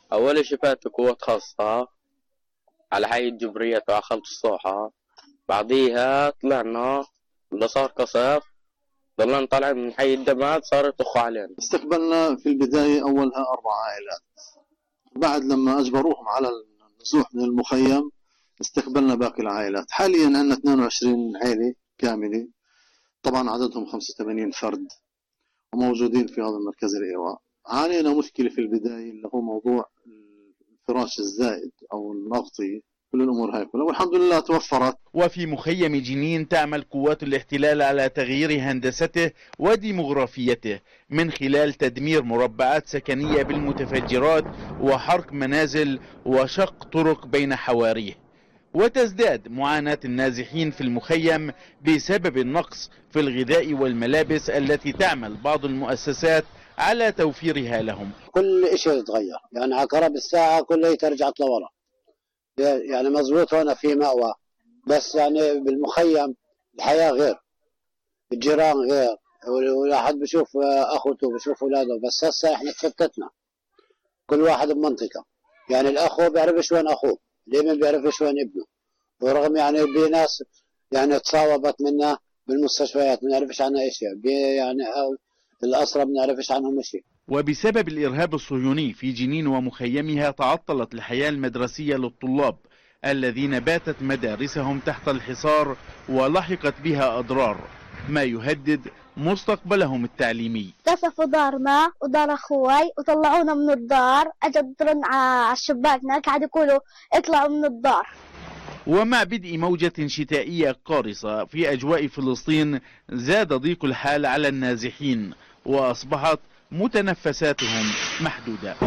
أول شيء فات قوة خاصة على حي الجبرية وأخلت الصوحة، بعديها طلعنا ولا صار قصف، ضلنا نطلع من حي الدمات صارت أخو علينا. استقبلنا في البداية أولها 4 عائلات، بعد لما أجبروهم على النزوح من المخيم استقبلنا باقي العائلات. حاليا عندنا 22 عائلة كاملة، طبعا عددهم 85 فرد وموجودين في هذا المركز الإيواء. عانينا مشكلة في البداية اللي هو موضوع الفراش الزائد أو الأغطية، كل الأمور هاي كلها والحمد لله توفرت. وفي مخيم جنين تعمل قوات الاحتلال على تغيير هندسته وديموغرافيته من خلال تدمير مربعات سكنية بالمتفجرات وحرق منازل وشق طرق بين حواريه. وتزداد معاناة النازحين في المخيم بسبب النقص في الغذاء والملابس التي تعمل بعض المؤسسات على توفيرها لهم. كل شيء يتغير، يعني عقرب الساعة كله رجعت لورا، يعني مضبوط هنا في مأوى، بس يعني بالمخيم الحياة غير، الجيران غير، والواحد بشوف أخوته بشوف أولاده. بس هسه احنا تفتتنا، كل واحد بمنطقة، يعني الأخو بيعرفش وين أخوه، الابن بيعرفش وين ابنه، ورغم يعني بناس يعني تصاوبت منا بالمستشفيات ما نعرفش عنها شيء، يعني الأسرى ما نعرفش عنهم شيء. وبسبب الإرهاب الصهيوني في جنين ومخيمها تعطلت الحياة المدرسية للطلاب الذين باتت مدارسهم تحت الحصار ولحقت بها أضرار ما يهدد مستقبلهم التعليمي. قصفوا دارنا ودار أخوي وطلعونا من الدار، أجد ترن على الشباكنا قاعد يقولوا اطلعوا من الدار. ومع بدء موجة شتائية قارصة في أجواء فلسطين زاد ضيق الحال على النازحين وأصبحت متنفساتهم محدودة.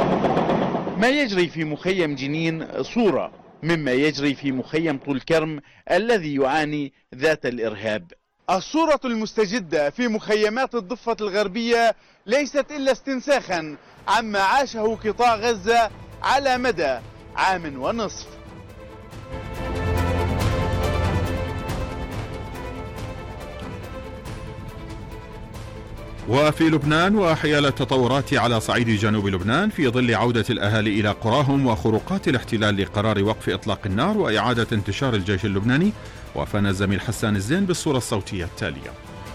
ما يجري في مخيم جنين صورة مما يجري في مخيم طول كرم الذي يعاني ذات الإرهاب. الصورة المستجدة في مخيمات الضفة الغربية ليست إلا استنساخا عما عاشه قطاع غزة على مدى 1.5 عام. وفي لبنان وحيال التطورات على صعيد جنوب لبنان في ظل عودة الأهالي إلى قراهم وخروقات الاحتلال لقرار وقف إطلاق النار وإعادة انتشار الجيش اللبناني، وفانا الزميل حسان الزين بالصورة الصوتية التالية.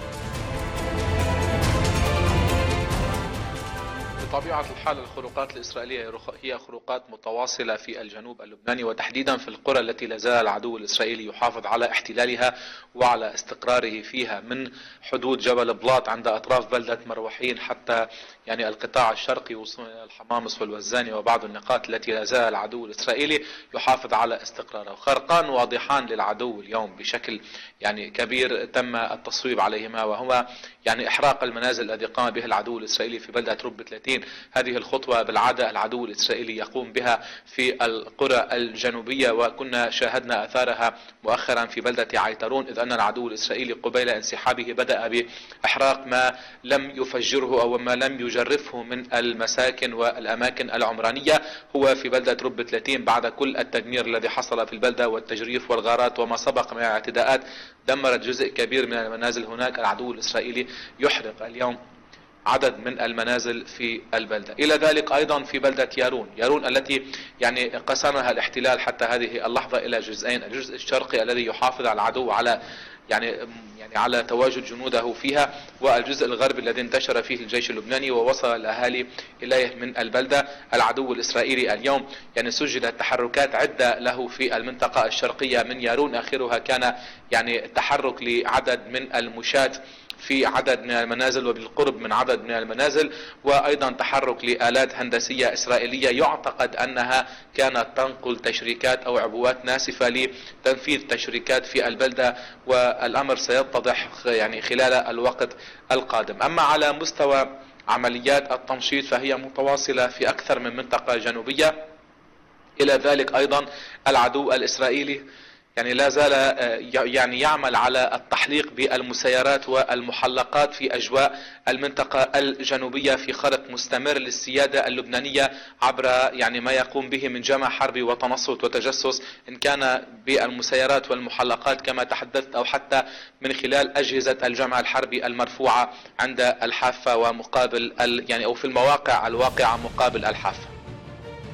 بطبيعة الحال الخروقات الإسرائيلية هي خروقات متواصلة في الجنوب اللبناني، وتحديدا في القرى التي لا زال العدو الإسرائيلي يحافظ على احتلالها وعلى استقراره فيها، من حدود جبل بلاط عند أطراف بلدة مروحين حتى يعني القطاع الشرقي وصولا إلى الحمامص والوزاني وبعض النقاط التي لا زال العدو الإسرائيلي يحافظ على استقراره. خرقان واضحان للعدو اليوم بشكل يعني كبير تم التصويب عليهما، وهو يعني إحراق المنازل الذي قام به العدو الإسرائيلي في بلدة رب 30. هذه الخطوة بالعادة العدو الإسرائيلي يقوم بها في القرى الجنوبية، وكنا شاهدنا أثارها مؤخرا في بلدة عيترون، إذ أن العدو الإسرائيلي قبيل انسحابه بدأ بإحراق ما لم يفجره أو ما لم يجرفه من المساكن والأماكن العمرانية هو في بلدة رب 30 بعد كل التدمير الذي حصل في البلدة والتجريف والغارات وما سبق من الاعتداءات دمرت جزء كبير من المنازل هناك. العدو الإسرائيلي يحرق اليوم عدد من المنازل في البلدة. إلى ذلك أيضا في بلدة يارون التي يعني قسمها الاحتلال حتى هذه اللحظة إلى جزئين، الجزء الشرقي الذي يحافظ على العدو على يعني على تواجد جنوده فيها، والجزء الغربي الذي انتشر فيه الجيش اللبناني ووصل الأهالي إليه من البلدة. العدو الإسرائيلي اليوم يعني سجلت تحركات عدة له في المنطقة الشرقية من يارون، آخرها كان يعني تحرك لعدد من المشاة في عدد من المنازل وبالقرب من عدد من المنازل، وأيضا تحرك لآلات هندسية إسرائيلية يعتقد أنها كانت تنقل تشريكات أو عبوات ناسفة لتنفيذ تشريكات في البلدة، والأمر سيتضح يعني خلال الوقت القادم. أما على مستوى عمليات التمشيط فهي متواصلة في أكثر من منطقة جنوبية. إلى ذلك أيضا العدو الإسرائيلي يعني لا زال يعني يعمل على التحليق بالمسيرات والمحلقات في أجواء المنطقة الجنوبية في خرق مستمر للسيادة اللبنانية عبر يعني ما يقوم به من جمع حربي وتنصت وتجسس، إن كان بالمسيرات والمحلقات كما تحدثت أو حتى من خلال أجهزة الجمع الحربي المرفوعة عند الحافة ومقابل يعني أو في المواقع الواقعة مقابل الحافة.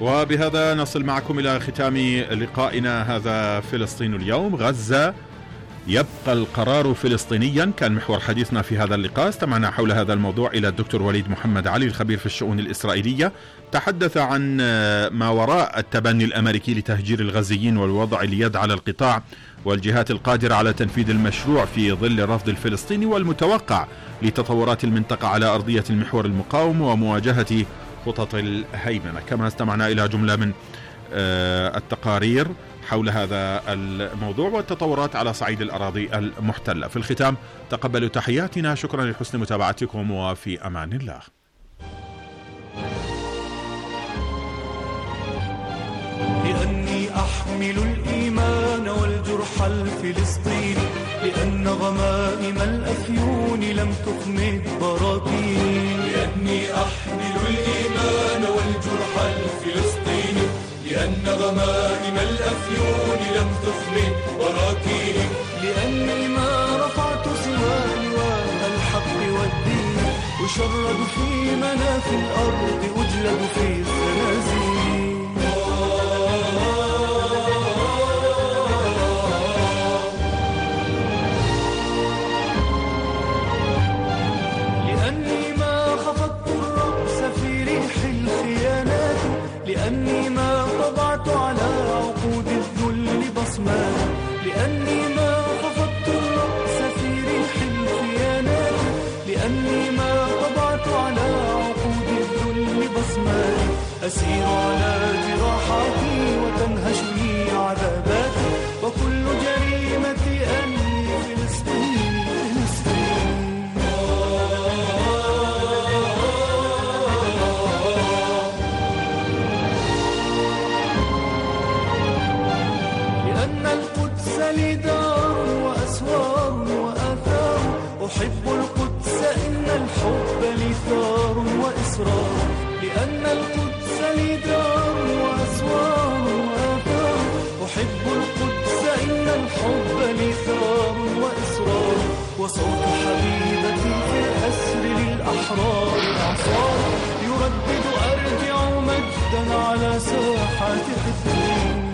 وبهذا نصل معكم إلى ختام لقائنا هذا فلسطين اليوم. غزة يبقى القرار فلسطينيا كان محور حديثنا في هذا اللقاء. استمعنا حول هذا الموضوع إلى الدكتور وليد محمد علي الخبير في الشؤون الإسرائيلية، تحدث عن ما وراء التبني الأمريكي لتهجير الغزيين والوضع اليد على القطاع والجهات القادرة على تنفيذ المشروع في ظل الرفض الفلسطيني والمتوقع لتطورات المنطقة على أرضية المحور المقاوم ومواجهة خطط الهيمنة. كما استمعنا إلى جملة من التقارير حول هذا الموضوع والتطورات على صعيد الأراضي المحتلة. في الختام تقبلوا تحياتنا، شكرا لحسن متابعتكم وفي أمان الله. لأني أحمل الإيمان والجرح الفلسطيني، لأن غمائم الأفيون لم تخمد براكين. لأني أحمل الإيمان والجرح الفلسطيني، لأن غمائم الأفيون لم تخمد براكين. لأني ما رفعت سوى لواء الحق والدين، أشرد في مناخ الأرض، أجلد في الزنازين. لأني ما خفضت الرأس في ريح الخيانات، لأني ما طبعت على عقود الذل بصمات. لأني ما خفضت الرأس في ريح الخيانات، لأني ما طبعت على عقود الذل بصمات. أسير على جراحاتي وتنهشني عذاباتي، وكل جريمتي أني فلسطيني فلسطيني. لأن القدس لي دار وأسوار وآثار، أحب القدس إن الحب لي ثار وإصرار. لأن القدس لي دار وأسوار وآثار، أحب القدس إن الحب لي ثار وإصرار. وصوت حبيبتي في الأسر للأحرار إعصار، يردد أرجع مجدا على ساحات حفظي.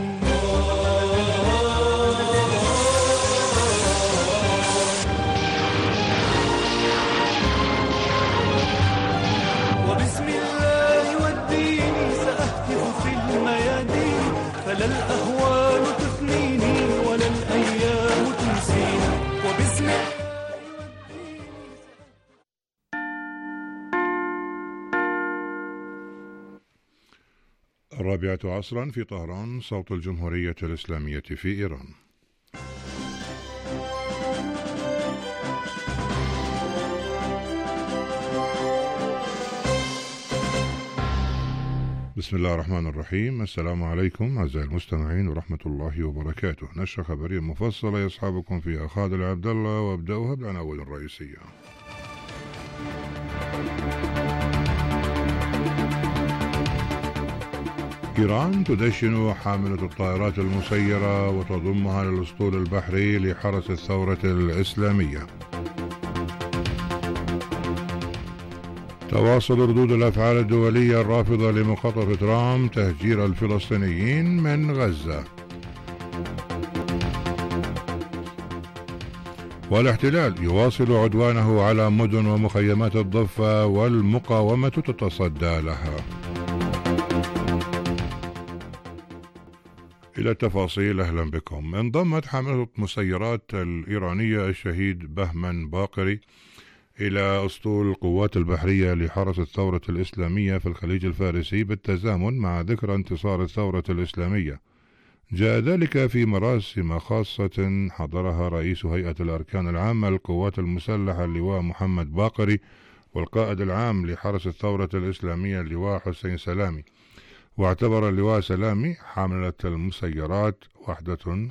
وبسم الله والدين سأهتف في الميادين، فلا الأهوال تفنيني ولا الأيام تنسيني. وبسم الرابعة عصرا في طهران، صوت الجمهورية الإسلامية في إيران. بسم الله الرحمن الرحيم. السلام عليكم أعزائي المستمعين ورحمة الله وبركاته. نشرة خبرية مفصلة يصحبكم في خالد عبد الله، وابدأها بالعناوين الرئيسية. إيران تدشن حاملة الطائرات المسيرة وتضمها للأسطول البحري لحرس الثورة الإسلامية. تواصل ردود الأفعال الدولية الرافضة لمخطط ترامب تهجير الفلسطينيين من غزة. والاحتلال يواصل عدوانه على مدن ومخيمات الضفة والمقاومة تتصدى لها. إلى التفاصيل، أهلا بكم. انضمت حاملة مسيرات الإيرانية الشهيد بهمن باقري إلى أسطول القوات البحرية لحرس الثورة الإسلامية في الخليج الفارسي بالتزامن مع ذكرى انتصار الثورة الإسلامية. جاء ذلك في مراسم خاصة حضرها رئيس هيئة الأركان العامة للقوات المسلحة اللواء محمد باقري، والقائد العام لحرس الثورة الإسلامية اللواء حسين سلامي. واعتبر اللواء سلامي حاملة المسيرات وحدة